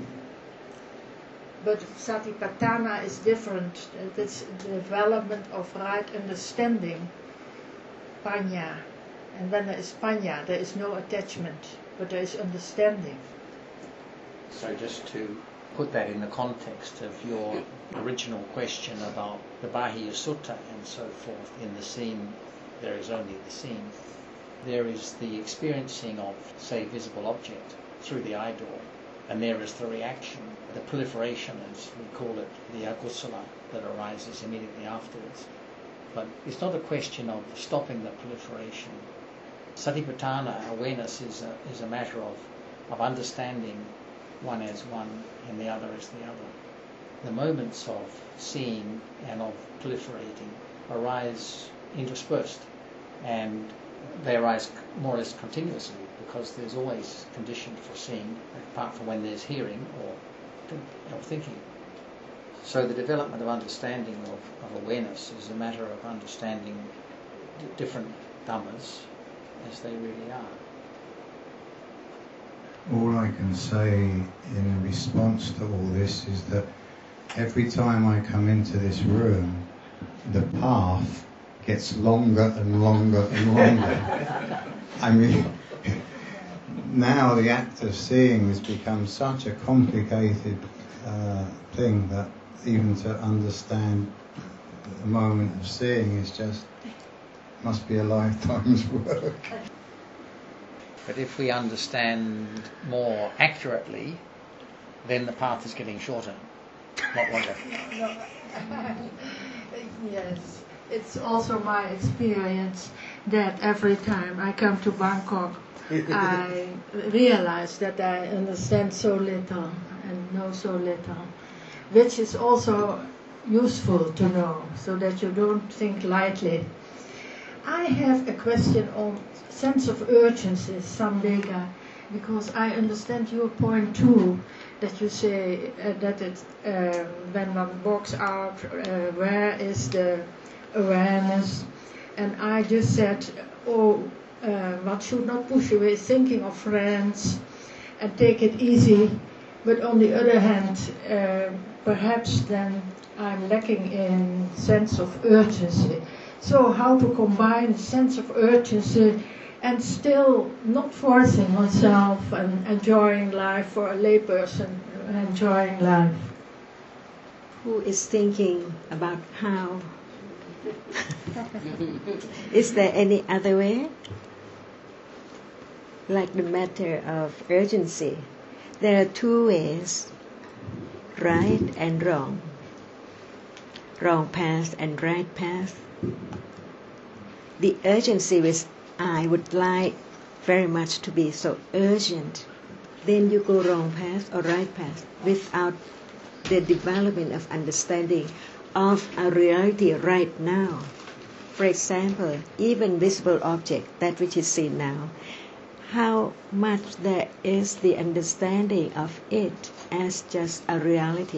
But satipatthana is different. It's the development of right understanding, panya. And when there is panya, there is no attachment, but there is understanding. So just to put that in the context of your original question about the Bahiya Sutta and so forth, in the seen there is only the seen. There is the experiencing of, say, visible object through the eye door, and there is the reaction, the proliferation, as we call it, the akusala, that arises immediately afterwards. But it's not a question of stopping the proliferation. Satipatthana, awareness, is a, is a matter of, of understanding one as one and the other as the other. The moments of seeing and of proliferating arise interspersed, and they arise more or less continuously, because there's always condition for seeing, apart from when there's hearing or, or thinking. So the development of understanding of, of awareness is a matter of understanding d- different dhammas as they really are. All I can say in response to all this is that every time I come into this room, the path gets longer and longer and longer. I mean, now the act of seeing has become such a complicated uh, thing that even to understand the moment of seeing is just, must be a lifetime's work. But if we understand more accurately, then the path is getting shorter, not longer. No. Yes, it's also my experience that every time I come to Bangkok, I realize that I understand so little and know so little, which is also useful to know, so that you don't think lightly. I have a question on sense of urgency, samvega, because I understand your point too, that you say uh, that it, uh, when one walks out, uh, where is the awareness? And I just said, oh, uh, one should not push away thinking of friends and take it easy. But on the other hand, uh, perhaps then I'm lacking in sense of urgency. So how to combine sense of urgency and still not forcing oneself and enjoying life for a layperson, enjoying life. Who is thinking about how? Is there any other way? Like the matter of urgency, there are two ways, right and wrong, wrong path and right path. The urgency which I would like very much to be so urgent, then you go wrong path or right path without the development of understanding of a reality right now. For example, even visible object, that which is seen now, how much there is the understanding of it as just a reality.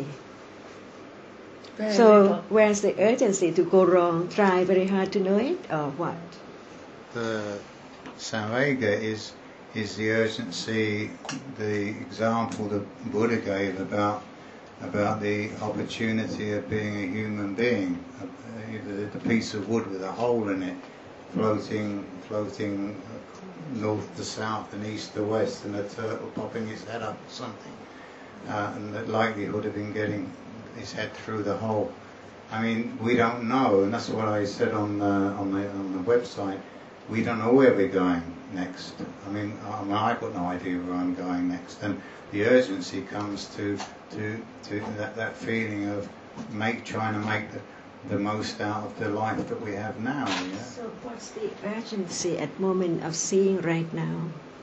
Very so little. where's the urgency to go wrong? Try very hard to know it, or what? The Samvega is is the urgency, the example that Buddha gave about about the opportunity of being a human being, uh, the, the piece of wood with a hole in it, floating floating north to south and east to west, and a turtle popping its head up or something, uh, and the likelihood of him getting his head through the hole. I mean, we don't know, and that's what I said on the, on the on the website. We don't know where we're going next. I mean, I mean, I've got no idea where I'm going next, and the urgency comes to to to that, that feeling of make trying to make the, the most out of the life that we have now. Yeah? So what's the urgency at moment of seeing right now?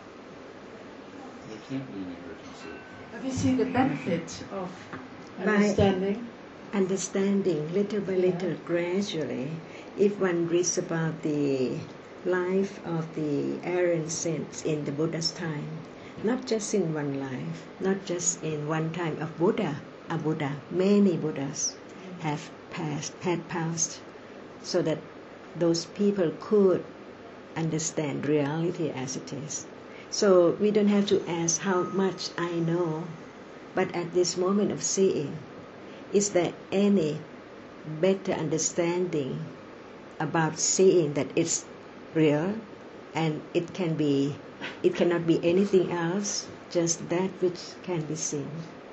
There can't be any urgency. We see the benefit of By understanding. understanding little by little, yeah. Gradually, if one reads about the life of the errant saints in the Buddha's time, not just in one life, not just in one time of Buddha, a Buddha, many Buddhas have passed, had passed, so that those people could understand reality as it is. So we don't have to ask how much I know, but at this moment of seeing, is there any better understanding about seeing that it's real and it can be, it cannot be anything else, just that which can be seen.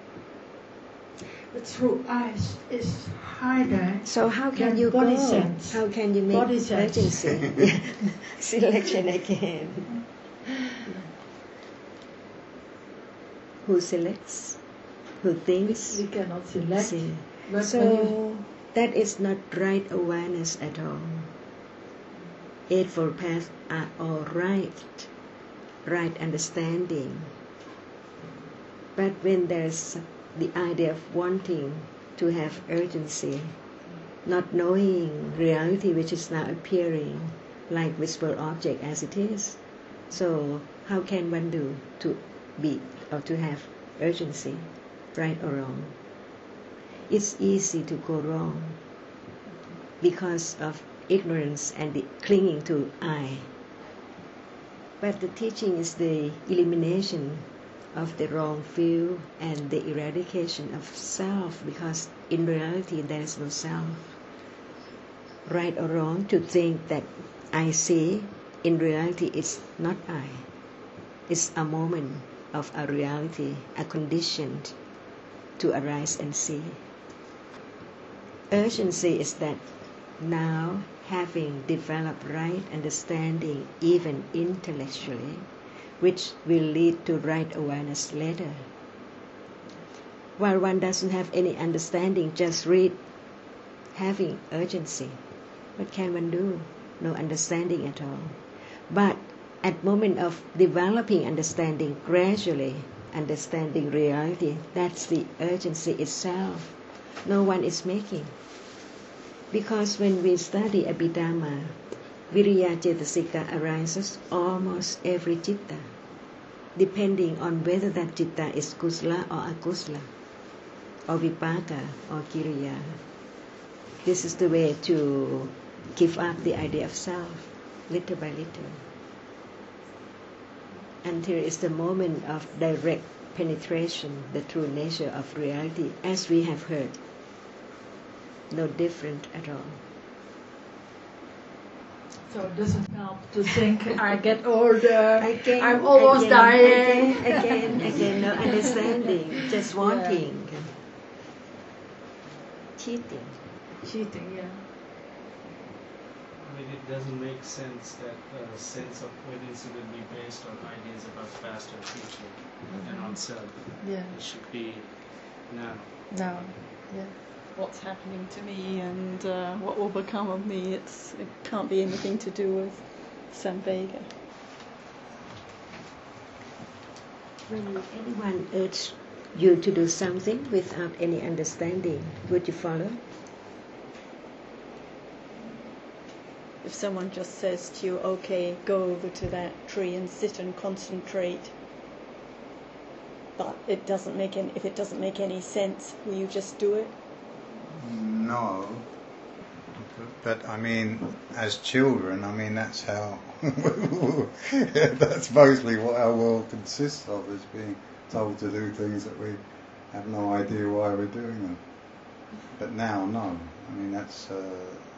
But through eyes is higher. So how can than you body go? sense. How can you make Body sense. urgency? Selection again. Who selects? Who thinks? We cannot select. See. But So when you, that is not right awareness at all. Eightfold Paths are all right, right understanding. But when there's the idea of wanting to have urgency, not knowing reality which is now appearing like visible object as it is, so how can one do to be or to have urgency, right or wrong? It's easy to go wrong because of ignorance and the clinging to I. But the teaching is the elimination of the wrong view and the eradication of self, because in reality there is no self. Right or wrong, to think that I see, in reality it's not I. It's a moment of a reality, a condition to arise and see. Urgency is that now, having developed right understanding even intellectually, which will lead to right awareness later. While one doesn't have any understanding, just read, having urgency. What can one do? No understanding at all. But at moment of developing understanding, gradually understanding reality, that's the urgency itself. No one is making. Because when we study Abhidhamma, Viriya Cetasika arises almost every citta, depending on whether that citta is kusala or akusala, or vipaka or kiriya. This is the way to give up the idea of self, little by little, until it's the moment of direct penetration, the true nature of reality, as we have heard. No different at all. So it doesn't help to think I get older, again, I'm almost again, dying. Again, again, again, no understanding, just wanting. Yeah. Cheating. Cheating, yeah. I mean, it doesn't make sense that a sense of urgency will be based on ideas about past or future mm-hmm. and on self. Yeah. It should be now. Now, yeah. What's happening to me and uh, what will become of me. It's it can't be anything to do with Samvega. When anyone urges you to do something without any understanding, would you follow? If someone just says to you, okay, go over to that tree and sit and concentrate, but it doesn't make any, if it doesn't make any sense, will you just do it? No, but I mean, as children, I mean, that's how, that's mostly what our world consists of, is being told to do things that we have no idea why we're doing them. But now, no. I mean, that's, uh,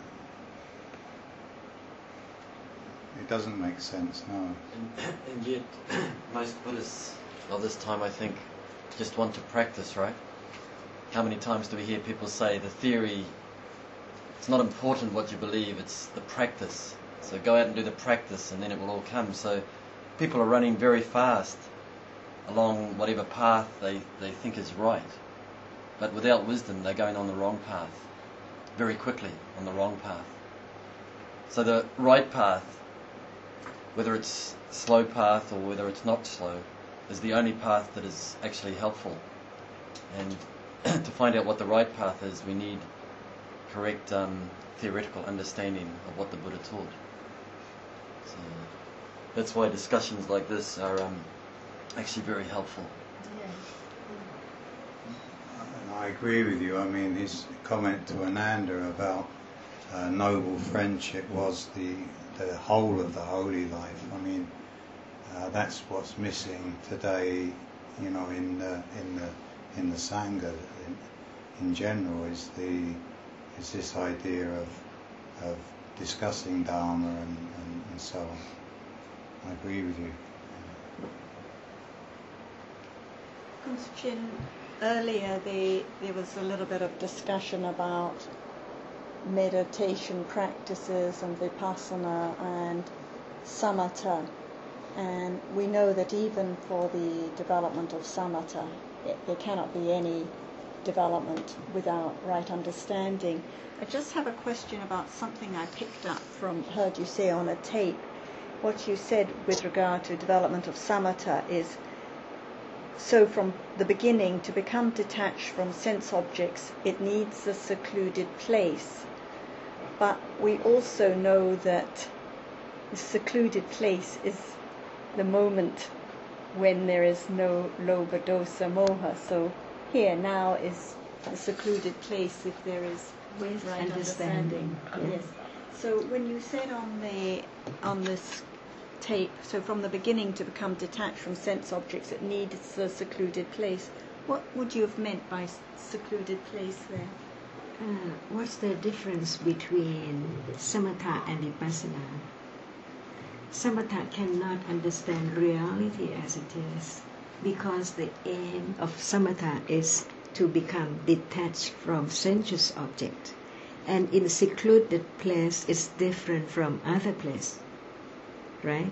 it doesn't make sense, no. And, and yet, most Buddhists of this time, I think, just want to practice, right? How many times do we hear people say the theory, it's not important what you believe, it's the practice. So go out and do the practice and then it will all come. So people are running very fast along whatever path they, they think is right. But without wisdom, they're going on the wrong path, very quickly on the wrong path. So the right path, whether it's slow path or whether it's not slow, is the only path that is actually helpful. And to find out what the right path is, we need correct um, theoretical understanding of what the Buddha taught. So that's why discussions like this are um, actually very helpful. And I agree with you. I mean, his comment to Ananda about uh, noble friendship was the the whole of the holy life. I mean, uh, that's what's missing today. You know, in the in the in the Sangha, in, in general, is the is this idea of of discussing Dharma and, and, and so on. I agree with you. Constantine, earlier the, there was a little bit of discussion about meditation practices and vipassana and samatha, and we know that even for the development of samatha, it, there cannot be any development without right understanding. I just have a question about something I picked up from, heard you say on a tape. What you said with regard to development of samatha is, so from the beginning, to become detached from sense objects, it needs a secluded place. But we also know that the secluded place is the moment when there is no lobha, dosa, moha. So here now is the secluded place if there is with right understanding. understanding. Yes. So when you said on the on this tape, so from the beginning to become detached from sense objects, it needs a secluded place. What would you have meant by secluded place there? Uh, what's the difference between samatha and vipassana? Samatha cannot understand reality as it is, because the aim of samatha is to become detached from sensuous object, and in a secluded place is different from other place, right?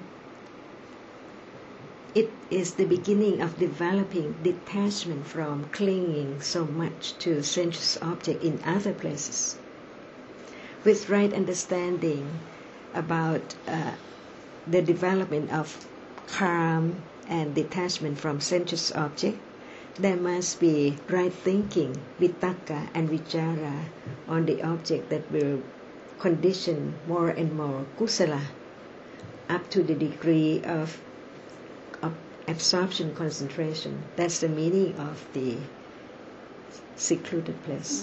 It is the beginning of developing detachment from clinging so much to sensuous object in other places. With right understanding about uh, the development of calm and detachment from sensuous object, there must be right thinking, vitakka and vichara, on the object that will condition more and more kusala up to the degree of, of absorption, concentration. That's the meaning of the secluded place.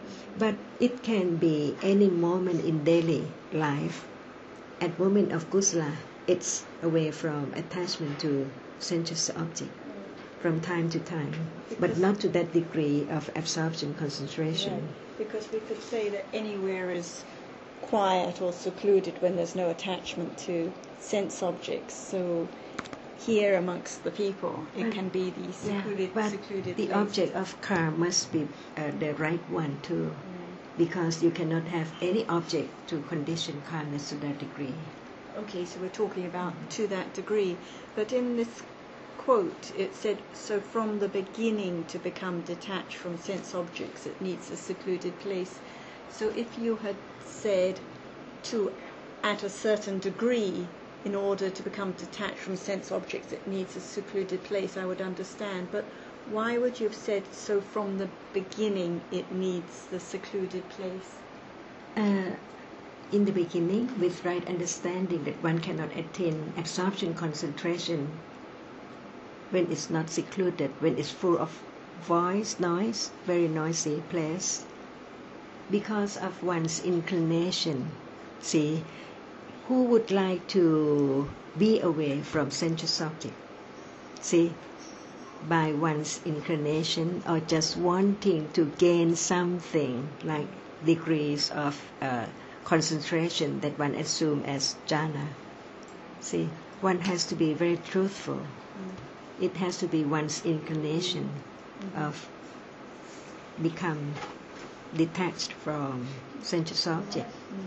But it can be any moment in daily life. At moment of kusala, it's away from attachment to sensuous object from time to time, because but not to that degree of absorption, concentration. Right. Because we could say that anywhere is quiet or secluded when there's no attachment to sense objects. So here amongst the people, it but, can be the secluded, yeah, but secluded the places. object of karma must be uh, the right one too, mm. because you cannot have any object to condition calmness to that degree. Okay, so we're talking about to that degree. But in this quote, it said, so from the beginning to become detached from sense objects, it needs a secluded place. So if you had said to at a certain degree, in order to become detached from sense objects, it needs a secluded place, I would understand. But why would you have said, so from the beginning, it needs the secluded place? Uh, in the beginning, with right understanding that one cannot attain absorption, concentration, when it's not secluded, when it's full of voice, noise, very noisy place, because of one's inclination. See, who would like to be away from sensuous object? See, by one's inclination or just wanting to gain something like degrees of uh, concentration that one assumes as jhana. See, one has to be very truthful. Mm. It has to be one's inclination mm-hmm. of become detached from sensuous object.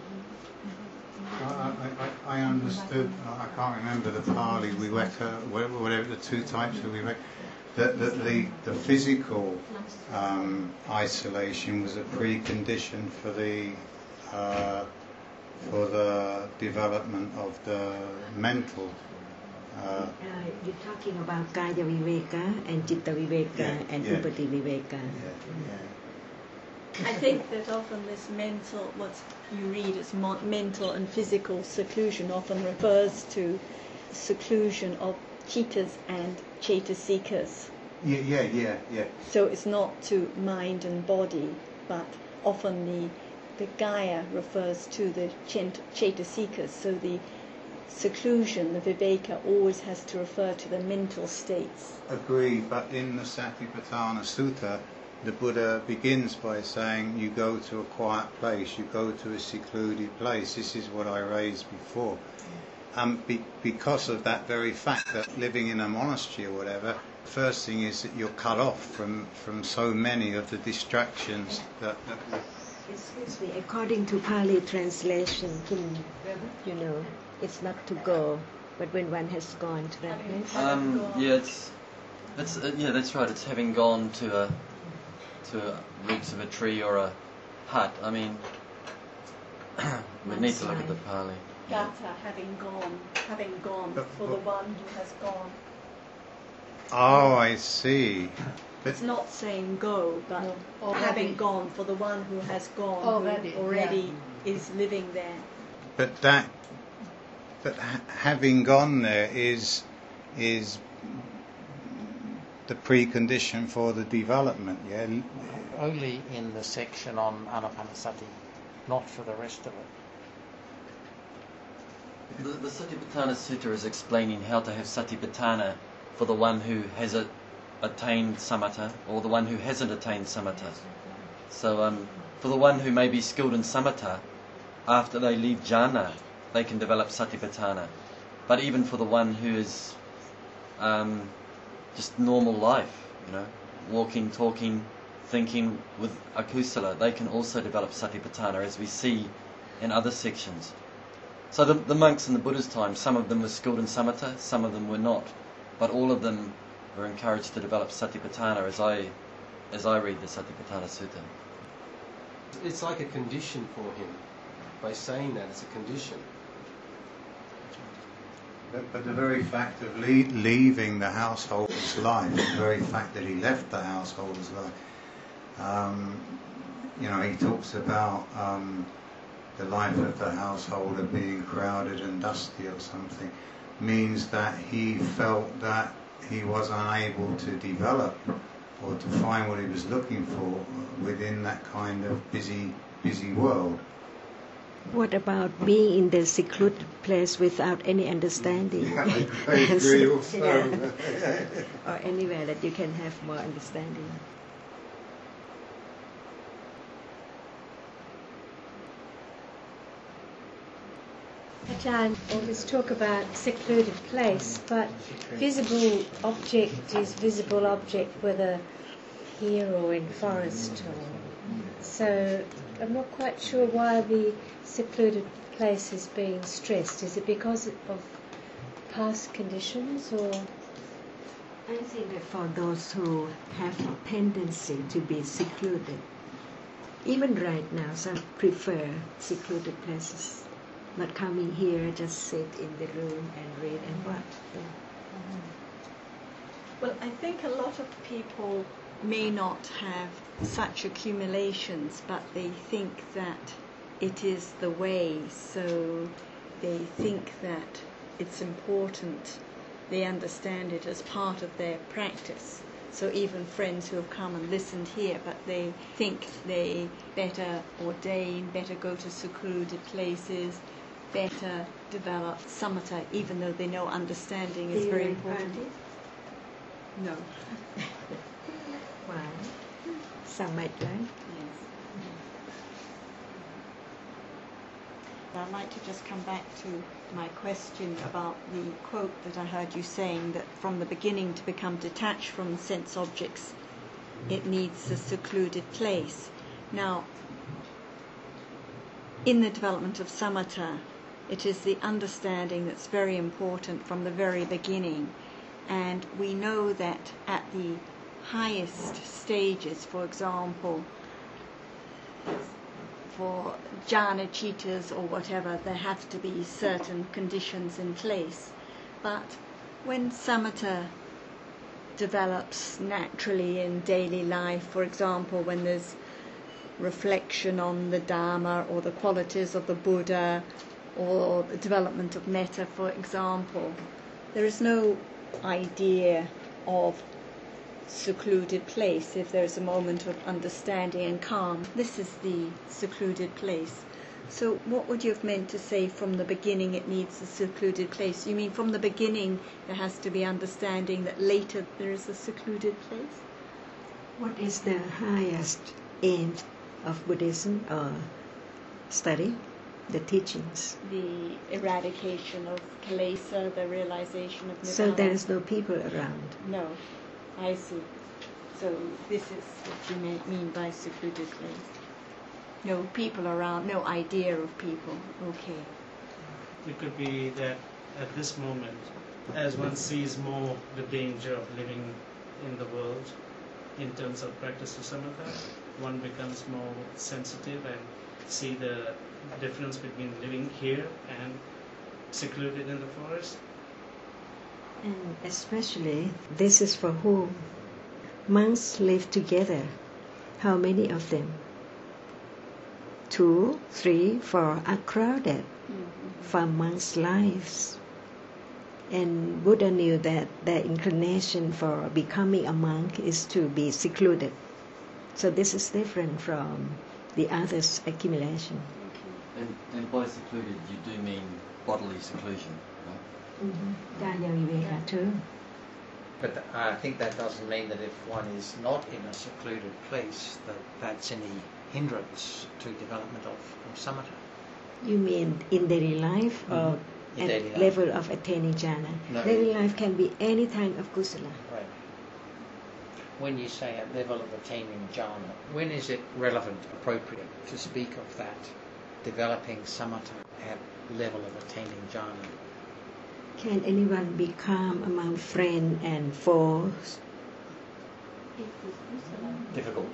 I, I, I understood, I can't remember the Pali, Viveka, whatever the two types of Viveka, that, that the, the physical um, isolation was a precondition for the uh, for the development of the mental. Uh, uh, you're talking about Kaya Viveka and Chitta Viveka yeah, and yeah. Upati Viveka. Yeah, yeah. I think that often this mental, what you read as mo- mental and physical seclusion often refers to seclusion of chittas and chaitasikas. Yeah, yeah, yeah, yeah. So it's not to mind and body, but often the the Gaya refers to the chaitasikas. So the seclusion, the viveka, always has to refer to the mental states. Agreed, but in the Satipatthana Sutta, the Buddha begins by saying you go to a quiet place, you go to a secluded place. This is what I raised before. Um, be, because of that very fact that living in a monastery or whatever, first thing is that you're cut off from, from so many of the distractions that... that Excuse me, according to Pali translation, you know, it's not to go, but when one has gone to that place. Um, yeah, it's, it's uh, yeah, that's right. It's having gone to a to a roots of a tree or a hut. I mean, we need to look at the Pali. Gata, having gone, having gone for the one who has gone. Oh, I see. But it's not saying go, but no. having gone for the one who has gone, already, who already yeah. is living there. But that, but ha- having gone there is is the precondition for the development. Yeah. Only in the section on Anapanasati, not for the rest of it. The, the Satipatthana Sutta is explaining how to have Satipatthana for the one who has a, attained samatha or the one who hasn't attained samatha. So um, for the one who may be skilled in samatha, after they leave jhana, they can develop Satipatthana. But even for the one who is um, just normal life, you know, walking, talking, thinking with akusala, they can also develop Satipatthana, as we see in other sections. So the, the monks in the Buddha's time, some of them were skilled in samatha, some of them were not, but all of them were encouraged to develop Satipatthana, as I, as I read the Satipatthana Sutta. It's like a condition for him. By saying that, it's a condition. But, but the very fact of le- leaving the householder's life, the very fact that he left the householder's life, um, you know, he talks about um, the life of the householder being crowded and dusty or something, means that he felt that he was unable to develop or to find what he was looking for within that kind of busy, busy world. What about being in the secluded place without any understanding? Yeah, I, I agree also. Yeah. Or anywhere that you can have more understanding. Ajahn always talk about secluded place, but visible object is visible object whether here or in forest. Or, so I'm not quite sure why the secluded place is being stressed. Is it because of past conditions or? I think that for those who have a tendency to be secluded, even right now, some prefer secluded places. Not coming here, just sit in the room and read and watch. Yeah. Well, I think a lot of people may not have such accumulations, but they think that it is the way, so they think that it's important. They understand it as part of their practice. So even friends who have come and listened here, but they think they better ordain, better go to secluded places, better develop samatha, even though they know understanding is very important. No. Why? Some might learn. Yes. I'd like to just come back to my question about the quote that I heard you saying, that from the beginning to become detached from sense objects, it needs a secluded place. Now, in the development of samatha, it is the understanding that's very important from the very beginning. And we know that at the highest stages, for example, for jhana citas or whatever, there have to be certain conditions in place. But when samatha develops naturally in daily life, for example, when there's reflection on the Dharma or the qualities of the Buddha, or the development of metta, for example, there is no idea of secluded place. If there's a moment of understanding and calm, this is the secluded place. So what would you have meant to say from the beginning it needs a secluded place? You mean from the beginning there has to be understanding that later there is a secluded place? What is the highest aim of Buddhism or study? The teachings. The eradication of kilesa, the realization of nirvana. So there is no people around? No. I see. So this is what you may mean by secluded place. No people around, no idea of people. Okay. It could be that at this moment, as one sees more the danger of living in the world in terms of practice of samatha, one becomes more sensitive and see the difference between living here and secluded in the forest. And especially, this is for whom? Monks live together. How many of them? Two, three, four are crowded mm-hmm. for monks' lives. And Buddha knew that their inclination for becoming a monk is to be secluded. So this is different from the others' accumulation. And, and by secluded, you do mean bodily seclusion, right? Mm-hmm. too. But I think that doesn't mean that if one is not in a secluded place, that that's any hindrance to development of, of samatha. You mean in daily life or mm-hmm. in at daily life. level of attaining jhana? No. Daily life can be any time of kusala. Right. When you say at level of attaining jhana, when is it relevant, appropriate to speak of that, developing samatha at level of attaining jhana? Can anyone be calm among friends and foes? Difficult.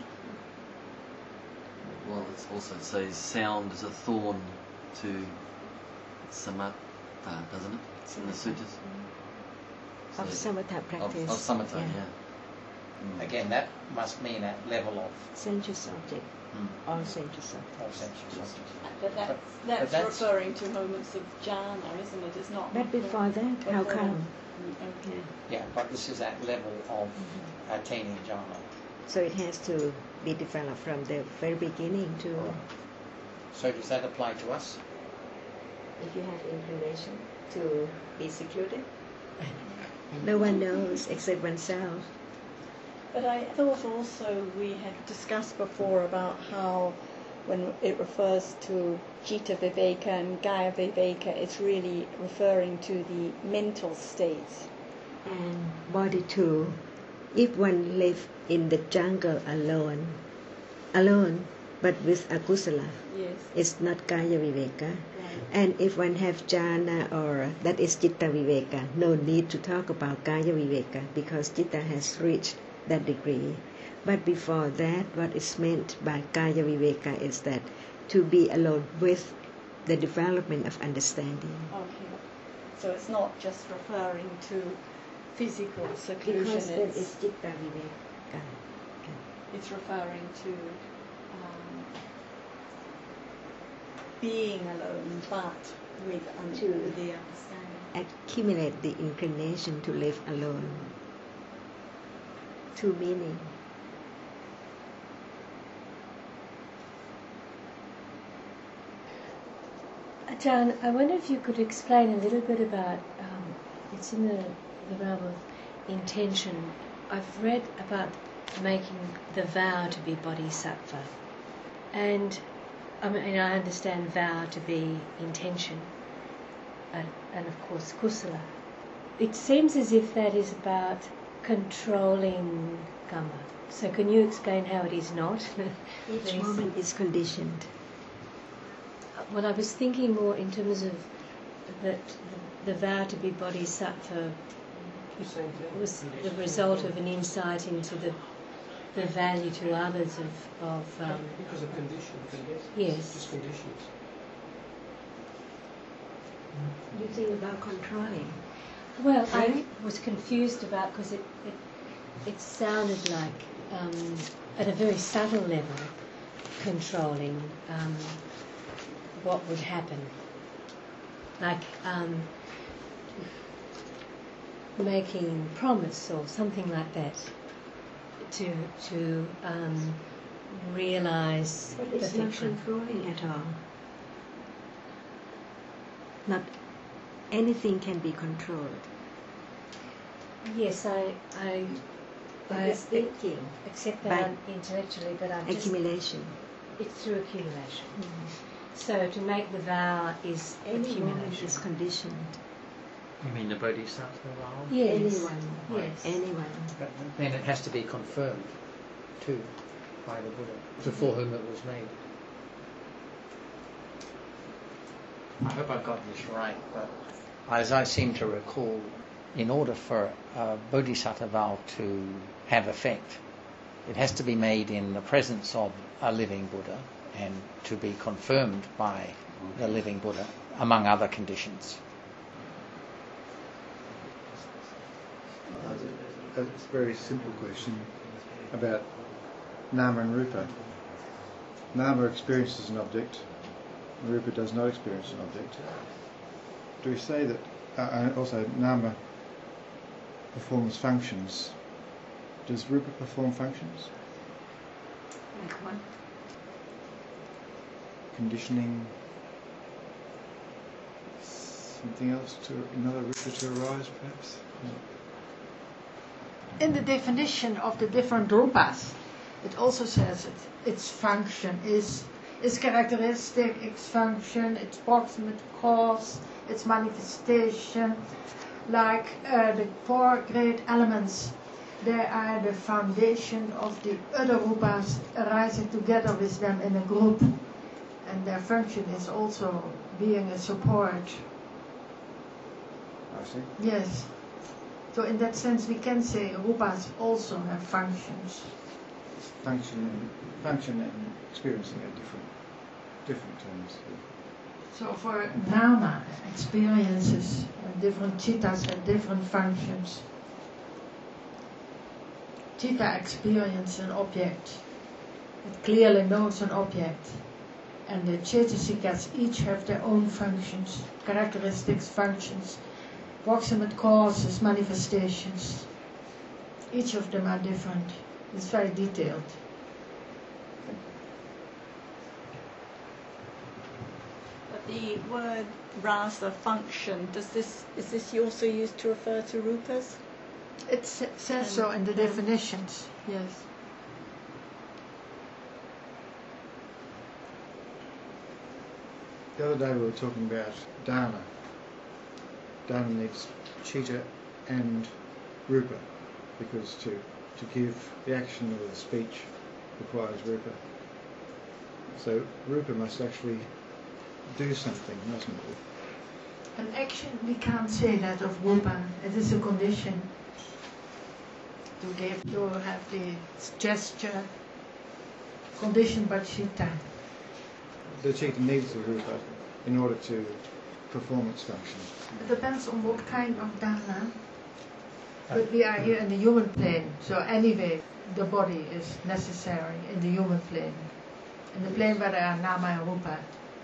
Well, it also says sound is a thorn to samatha, doesn't it? It's in the suttas. So of samatha practice. Of, of samatha, yeah. yeah. Mm. Again, that must mean at level of sensuous object. Mm. All sensuous objects. All sensuous objects. But that's, but, that's, but that's referring to moments of jhana, isn't it? It's not. But before that, how come? Okay. Yeah, but this is at level of mm-hmm. attaining jhana. So it has to be developed from the very beginning to... So does that apply to us? If you have inclination to be secluded, no one knows except oneself. But I thought also we had discussed before about how when it refers to Citta Viveka and Kaya Viveka, it's really referring to the mental states. And body too. If one lives in the jungle alone, alone, but with akusala, yes, it's not Kaya Viveka. Right. And if one have jhana, or that is Citta Viveka, no need to talk about Kaya Viveka because Citta has reached that degree. But before that, what is meant by Kaya Viveka is that to be alone with the development of understanding. Okay. So it's not just referring to physical seclusion. Because it's, that is Citta Viveka. It's referring to um, being alone, but with, un- To with the understanding. Accumulate the inclination to live alone. Two meaning. Ajahn, I wonder if you could explain a little bit about, um, it's in the, the realm of intention. I've read about making the vow to be bodhisattva. And I mean, I understand vow to be intention, and, and of course kusala. It seems as if that is about controlling karma. So can you explain how it is not? Each moment is conditioned. Well, I was thinking more in terms of that the, the vow to be bodhisattva was the result of an insight into the the value to others of, of um, because of conditions, yes, just conditions. You think about controlling. Well, Right? I was confused about because it, it it sounded like um, at a very subtle level controlling um, what would happen, like um, making promise or something like that to to um, realize But it's not perfection. controlling at all. Not anything can be controlled. Yes, I I But I it's thinking. accept By that intellectually, but I'm just accumulation. it's through accumulation. So to make the vow is Any moment accumulation. is conditioned. You mean the bodhisattva vow? Yes. Anyone. Yes. Anyone. But then it has to be confirmed too by the Buddha, before whom it was made. I hope I've got this right, but as I seem to recall, in order for a bodhisattva vow to have effect, it has to be made in the presence of a living Buddha and to be confirmed by the living Buddha, among other conditions. A very simple question about Nama and Rupa. Nama experiences an object, Rupa does not experience an object. Do we say that, uh, and also Nama performs functions? Does Rupa perform functions? Like what? Conditioning, something else to, another Rupa to arise perhaps? In the definition of the different rupas, it also says it, its function is its characteristic, its function, its proximate cause, its manifestation, like uh, the four great elements. They are the foundation of the other rupas arising together with them in a group, and their function is also being a support. I see. Yes. So in that sense we can say rupas also have functions. Function and, function and experiencing are different, different terms. So for Nama, experiences, uh, different chittas have different functions. Chitta experiences an object. It clearly knows an object. And the Cetasikas each have their own functions, characteristics, functions, proximate causes, manifestations. Each of them are different. It's very detailed. But the word rasa function, does this is this also used to refer to rupas? It sa- says so in the definitions, yes. The other day we were talking about dana. Dana needs chitta and rupa, because to, to give the action of the speech requires rupa. So rupa must actually do something, mustn't it? An action, we can't say that of rupa. It is a condition to give, to have the gesture conditioned by chitta. The chitta needs the rupa in order to perform its function. It depends on what kind of dana. But we are here in the human plane, so anyway, the body is necessary in the human plane. In the plane where there are nama and rupa.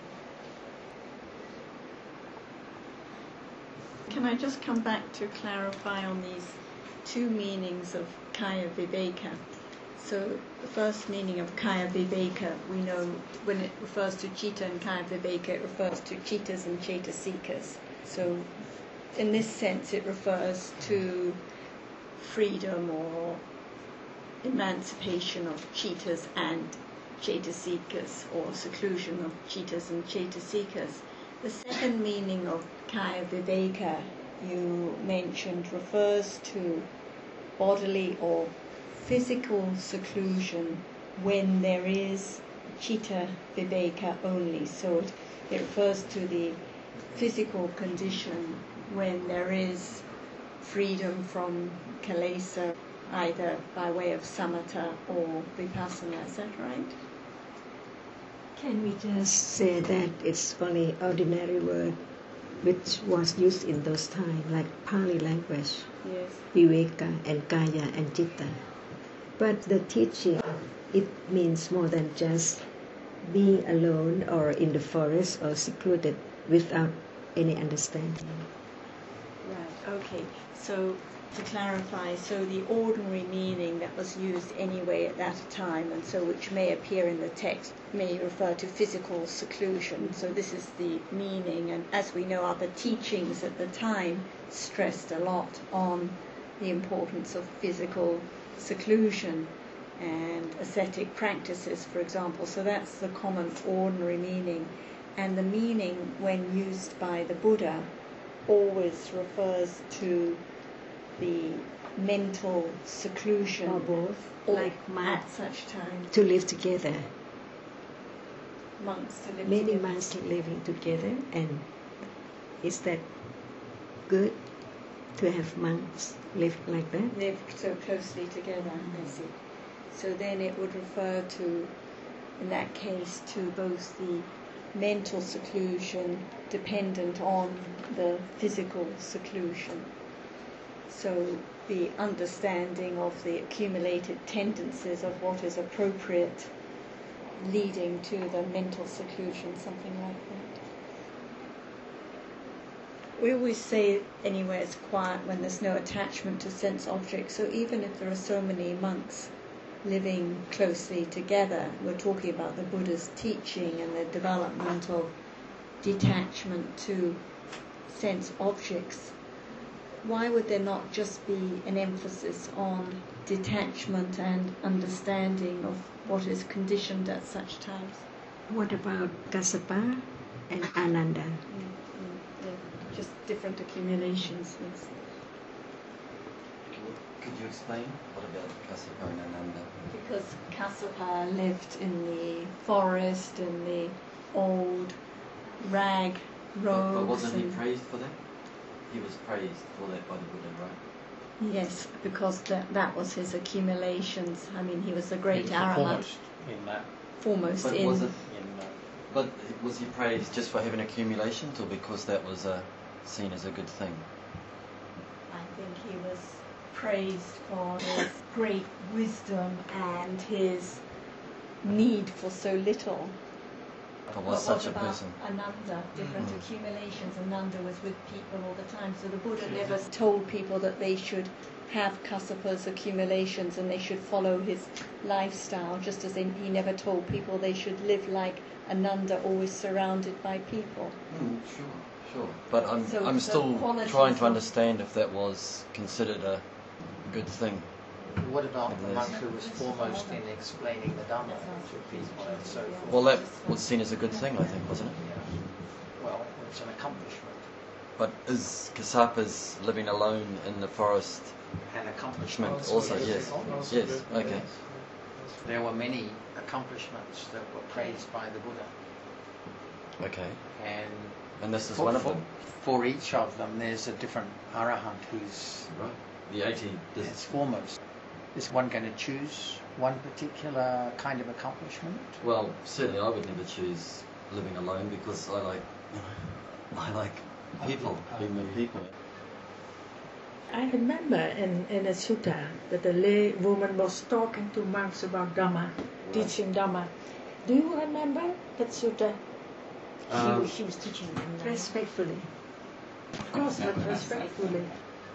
Can I just come back to clarify on these two meanings of kaya viveka? So the first meaning of kaya viveka, we know when it refers to chitta and kaya viveka, it refers to chittas and cetasikas. So in this sense, it refers to freedom or emancipation of chittas and cetasikas, or seclusion of chittas and cetasikas. The second meaning of kaya viveka you mentioned refers to bodily or physical seclusion when there is chitta viveka only. So it, it refers to the physical condition when there is freedom from kilesa, either by way of samatha or vipassana. Is that right? Can we just say that it's only ordinary word which was used in those times, like Pali language, Yes. viveka and kaya and chitta. But the teaching, it means more than just being alone or in the forest or secluded without any understanding. Right, okay. So to clarify, so the ordinary meaning that was used anyway at that time, and so which may appear in the text, may refer to physical seclusion. So this is the meaning, and as we know, other teachings at the time stressed a lot on the importance of physical seclusion and ascetic practices, for example. So that's the common ordinary meaning. And the meaning, when used by the Buddha, always refers to the mental seclusion, Or both, or like at monks such time. to live together. Monks to live Many together. monks living together, and is that good to have monks live like that? Live so closely together, I see. So then it would refer to, in that case, to both the mental seclusion dependent on the physical seclusion. So the understanding of the accumulated tendencies of what is appropriate leading to the mental seclusion, something like that. We always say anywhere it's quiet when there's no attachment to sense objects. So even if there are so many monks living closely together, we're talking about the Buddha's teaching and the development of detachment to sense objects. Why would there not just be an emphasis on detachment and understanding of what is conditioned at such times? What about Kassapa and Ananda? Mm, mm, yeah. Just different accumulations, yes. Could you explain what about Kassapa and Ananda? Because Kassapa lived in the forest, in the old rag robes. But wasn't he and- praised for that? He was praised for that by the Buddha, right? Yes, because that, that was his accumulations. I mean, he was a He great was Arahant. foremost in that. Foremost But in. was it? In, uh, But was he praised just for having accumulations, or because that was uh, seen as a good thing? I think he was praised for his great wisdom and his need for so little. But What was such a about person? Ananda, different Mm. accumulations? Ananda was with people all the time, so the Buddha never told people that they should have Kassapa's accumulations and they should follow his lifestyle, just as in, he never told people they should live like Ananda, always surrounded by people. Mm, sure, sure. But I'm, So I'm the still qualities trying to of- understand if that was considered a good thing. What about the Yes. monk who was foremost in explaining the Dhamma to people and so forth? Well, that was seen as a good thing, I think, wasn't it? Well, it's an accomplishment. But is Kassapa's living alone in the forest An accomplishment. also? Yes. Yes. Okay. There were many accomplishments that were praised by the Buddha. Okay. And And this is for, one of for, them. for each of them, there's a different arahant who's Right. The eighty. is foremost. Is one going to choose one particular kind of accomplishment? Well, certainly I would never choose living alone because I like, I like people, being with people. I remember in, in a sutta that the lay woman was talking to monks about Dhamma, teaching Dhamma. Do you remember that sutta? She, Um, was, she was teaching them that. Respectfully. Of course, but respectfully.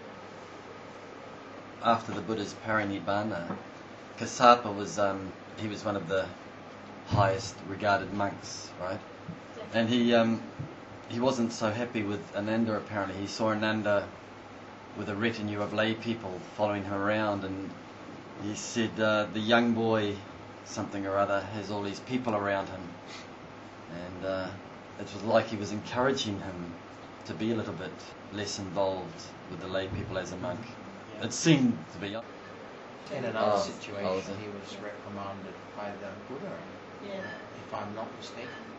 After the Buddha's parinibbana, Kassapa was um, he was one of the highest regarded monks, right? And he um, he wasn't so happy with Ananda. Apparently, he saw Ananda with a retinue of lay people following him around, and he said uh, the young boy, something or other, has all these people around him, and uh, it was like he was encouraging him to be a little bit less involved with the lay people as a monk. It seemed to be. In another Oh, situation, oh, was it? he was reprimanded by the Buddha, Yeah. if I'm not mistaken.